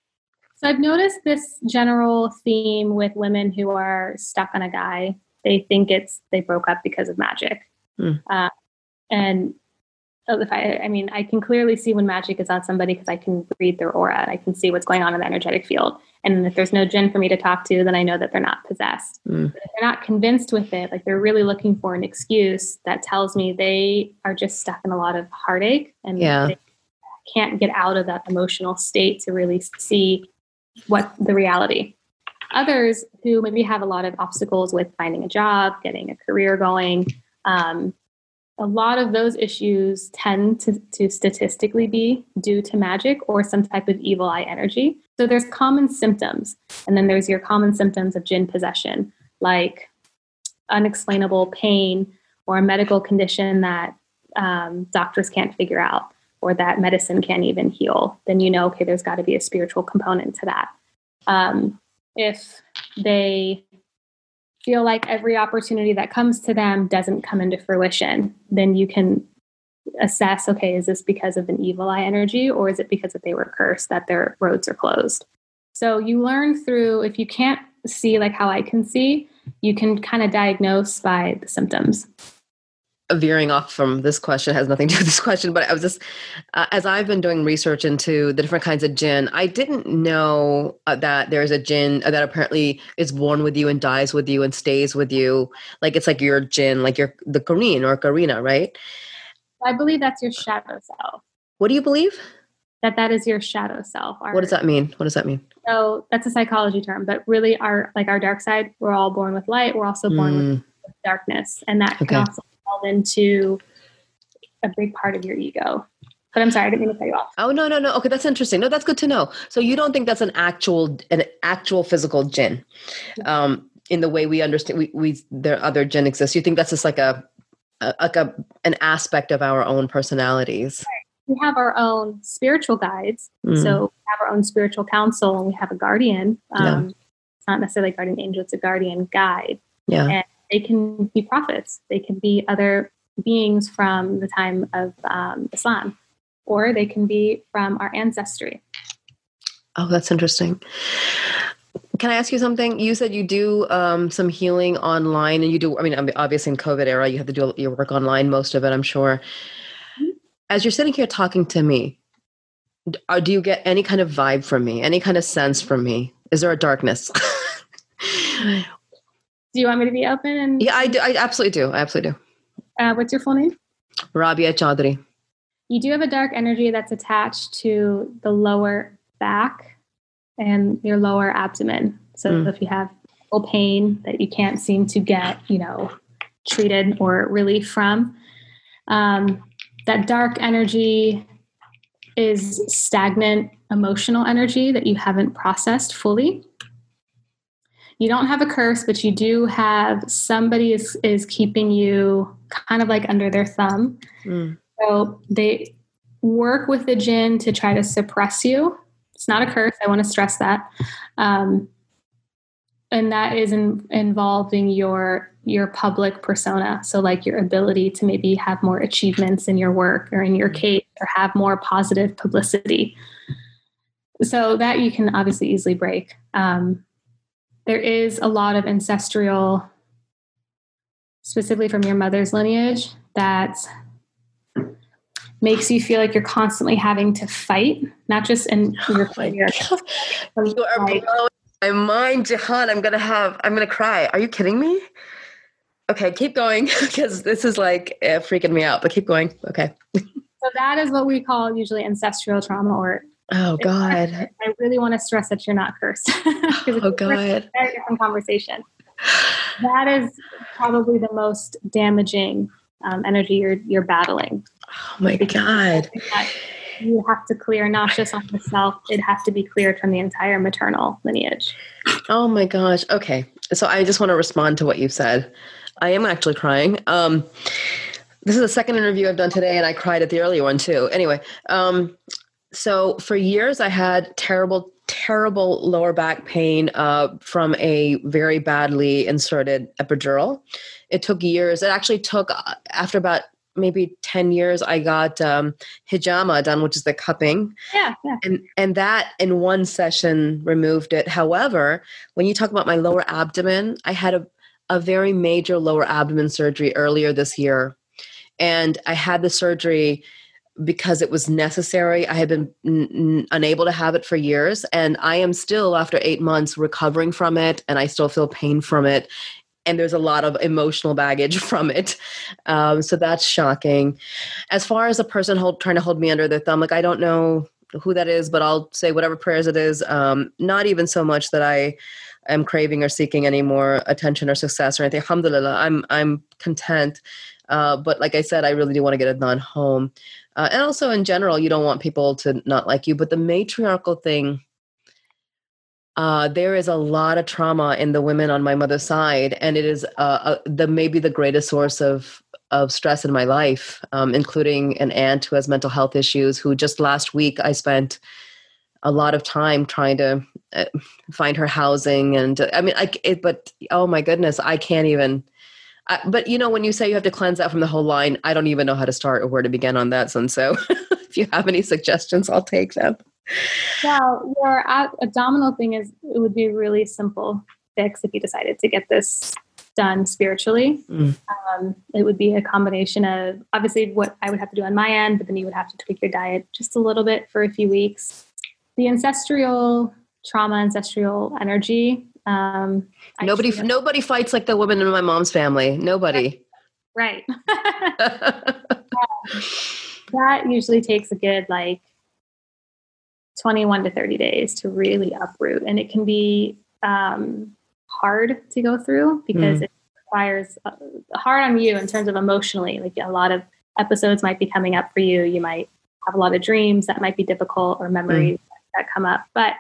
So I've noticed this general theme with women who are stuck on a guy. They think it's, they broke up because of magic. Mm. Uh, and if I, I mean, I can clearly see when magic is on somebody because I can read their aura. I can see what's going on in the energetic field. And if there's no jinn for me to talk to, then I know that they're not possessed. Mm. But if they're not convinced with it, like they're really looking for an excuse, that tells me they are just stuck in a lot of heartache and yeah. they can't get out of that emotional state to really see what the reality. Others who maybe have a lot of obstacles with finding a job, getting a career going, um, a lot of those issues tend to, to statistically be due to magic or some type of evil eye energy. So there's common symptoms. And then there's your common symptoms of jinn possession, like unexplainable pain or a medical condition that um, doctors can't figure out or that medicine can't even heal. Then you know, okay, there's got to be a spiritual component to that. Um, if they feel like every opportunity that comes to them doesn't come into fruition, then you can assess, okay, is this because of an evil eye energy or is it because that they were cursed, that their roads are closed? So you learn through, if you can't see like how I can see, you can kind of diagnose by the symptoms. Veering off from this question, has nothing to do with this question, but I was just, uh, as I've been doing research into the different kinds of jinn, I didn't know uh, that there's a jinn that apparently is born with you and dies with you and stays with you. Like, it's like your jinn, like your, the Kareen or Karina, right? I believe that's your shadow self. What do you believe? That that is your shadow self. Our, what does that mean? What does that mean? So that's a psychology term, but really our, like our dark side, we're all born with light. We're also born mm. with darkness. And that can okay. also into a big part of your ego. But I'm sorry, I didn't mean to cut you off. Oh, no, no, no. Okay, that's interesting. No, that's good to know. So you don't think that's an actual, an actual physical jinn, um, in the way we understand, we, we, there other jinn exists. You think that's just like a, a like a, an aspect of our own personalities. Right. We have our own spiritual guides. Mm. So we have our own spiritual council and we have a guardian. Um, yeah. It's not necessarily a guardian angel, it's a guardian guide. Yeah. And they can be prophets. They can be other beings from the time of um, Islam, or they can be from our ancestry. Oh, that's interesting. Can I ask you something? You said you do um, some healing online, and you do, I mean, obviously in COVID era, you have to do your work online, most of it, I'm sure. Mm-hmm. As you're sitting here talking to me, do you get any kind of vibe from me, any kind of sense from me? Is there a darkness? Do you want me to be open? And yeah, I do. I absolutely do. I absolutely do. Uh, what's your full name? Rabia Chaudhry. You do have a dark energy that's attached to the lower back and your lower abdomen. So mm. if you have pain that you can't seem to get, you know, treated or relief from, um, that dark energy is stagnant emotional energy that you haven't processed fully. You don't have a curse, but you do have somebody is, is keeping you kind of like under their thumb. Mm. So they work with the jinn to try to suppress you. It's not a curse. I want to stress that. Um, and that is in, involving your, your public persona. So like your ability to maybe have more achievements in your work or in your case, or have more positive publicity. So that you can obviously easily break. Um, There is a lot of ancestral, specifically from your mother's lineage, that makes you feel like you're constantly having to fight, not just in your career. Oh you are like, blowing my mind, Jahan. I'm gonna have, I'm gonna cry. Are you kidding me? Okay, keep going because this is like uh, freaking me out. But keep going. Okay. So that is what we call usually ancestral trauma, or oh God. I really want to stress that you're not cursed. Oh God. It's a very different conversation. That is probably the most damaging um, energy you're you're battling. Oh my God. You have to clear not just on yourself, it has to be cleared from the entire maternal lineage. Oh my gosh. Okay. So I just want to respond to what you said. I am actually crying. Um, this is the second interview I've done today, and I cried at the earlier one too. Anyway, um, so for years I had terrible terrible lower back pain uh, from a very badly inserted epidural. It took years. It actually took, uh, after about maybe ten years, I got um, hijama done, which is the cupping. Yeah, yeah. And, and that in one session removed it. However, when you talk about my lower abdomen, I had a, a very major lower abdomen surgery earlier this year. And I had the surgery because it was necessary. I had been n- n- unable to have it for years. And I am still, after eight months, recovering from it. And I still feel pain from it. And there's a lot of emotional baggage from it. Um, so that's shocking. As far as a person hold, trying to hold me under their thumb, like I don't know who that is, but I'll say whatever prayers it is, um, not even so much that I am craving or seeking any more attention or success or anything. Alhamdulillah, I'm, I'm content. Uh, but like I said, I really do want to get it done home. Uh, and also in general, you don't want people to not like you. But the matriarchal thing, uh, there is a lot of trauma in the women on my mother's side. And it is uh, uh, the maybe the greatest source of, of stress in my life, um, including an aunt who has mental health issues, who just last week I spent a lot of time trying to uh, find her housing. And uh, I mean, I, it, but oh my goodness, I can't even... I, but, you know, when you say you have to cleanse that from the whole line, I don't even know how to start or where to begin on that. And so if you have any suggestions, I'll take them. Well, your ab- abdominal thing is, it would be a really simple fix if you decided to get this done spiritually. Mm. Um, it would be a combination of obviously what I would have to do on my end, but then you would have to tweak your diet just a little bit for a few weeks. The ancestral trauma, ancestral energy, Um, nobody, nobody fights like the women in my mom's family. Nobody. Right. yeah. That usually takes a good, like twenty-one to thirty days to really uproot. And it can be, um, hard to go through because mm. it requires uh, hard on you in terms of emotionally, like a lot of episodes might be coming up for you. You might have a lot of dreams that might be difficult or memories mm. that come up, but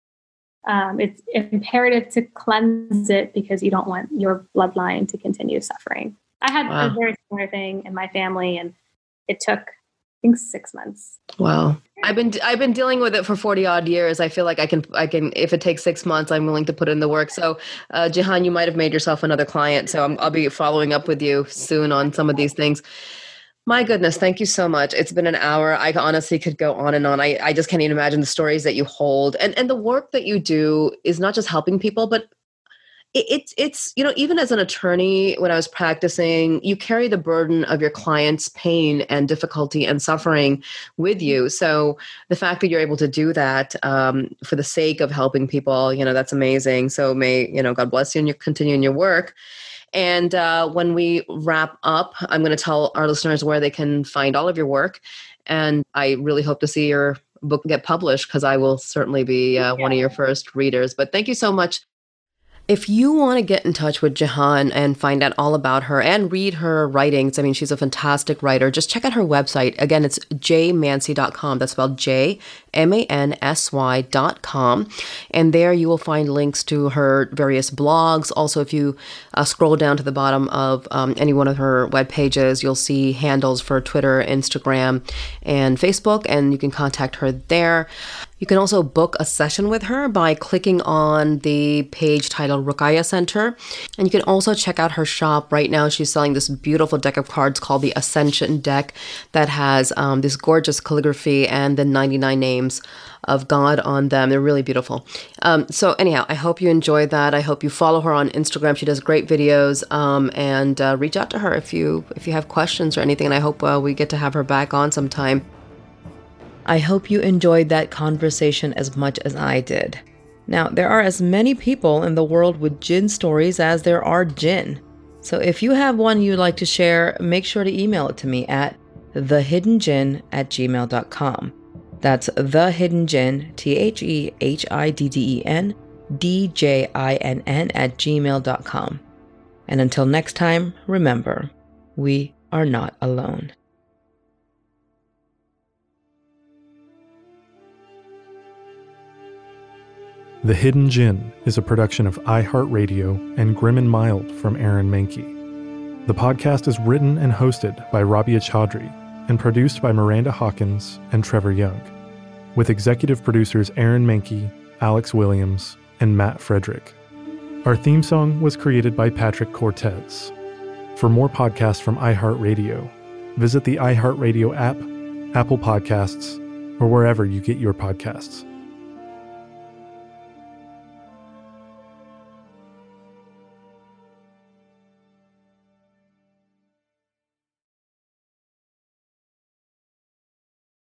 Um, it's imperative to cleanse it because you don't want your bloodline to continue suffering. I had wow. a very similar thing in my family, and it took, I think, six months. Wow. I've been I've been dealing with it for forty odd years. I feel like I can I can if it takes six months, I'm willing to put in the work. So, uh, Jihan, you might have made yourself another client. So I'm, I'll be following up with you soon on some of these things. My goodness, thank you so much. It's been an hour. I honestly could go on and on. I, I just can't even imagine the stories that you hold. And and the work that you do is not just helping people, but it, it's, it's, you know, even as an attorney, when I was practicing, you carry the burden of your client's pain and difficulty and suffering with you. So the fact that you're able to do that um, for the sake of helping people, you know, that's amazing. So may, you know, God bless you and you continue in your work. And uh, when we wrap up, I'm going to tell our listeners where they can find all of your work. And I really hope to see your book get published because I will certainly be uh, one of your first readers. But thank you so much. If you want to get in touch with Jihan and find out all about her and read her writings, I mean, she's a fantastic writer. Just check out her website. Again, it's j mancy dot com. That's spelled J M A N S Y dot com. And there you will find links to her various blogs. Also, if you uh, scroll down to the bottom of um, any one of her web pages, you'll see handles for Twitter, Instagram, and Facebook, and you can contact her there. You can also book a session with her by clicking on the page titled Ruqayya Center. And you can also check out her shop. Right now, she's selling this beautiful deck of cards called the Ascension deck that has um, this gorgeous calligraphy and the ninety-nine names of God on them. They're really beautiful. Um, so anyhow, I hope you enjoyed that. I hope you follow her on Instagram. She does great videos, um, and uh, reach out to her if you if you have questions or anything. And I hope uh, we get to have her back on sometime. I hope you enjoyed that conversation as much as I did. Now, there are as many people in the world with jinn stories as there are jinn. So if you have one you'd like to share, make sure to email it to me at the hidden jinn at gmail dot com. That's thehiddenjinn, T H E H I D D E N, D J I N N at gmail dot com. And until next time, remember, we are not alone. The Hidden Jinn is a production of iHeartRadio and Grim and Mild from Aaron Mahnke. The podcast is written and hosted by Rabia Chaudhry and produced by Miranda Hawkins and Trevor Young, with executive producers Aaron Mahnke, Alex Williams, and Matt Frederick. Our theme song was created by Patrick Cortez. For more podcasts from iHeartRadio, visit the iHeartRadio app, Apple Podcasts, or wherever you get your podcasts.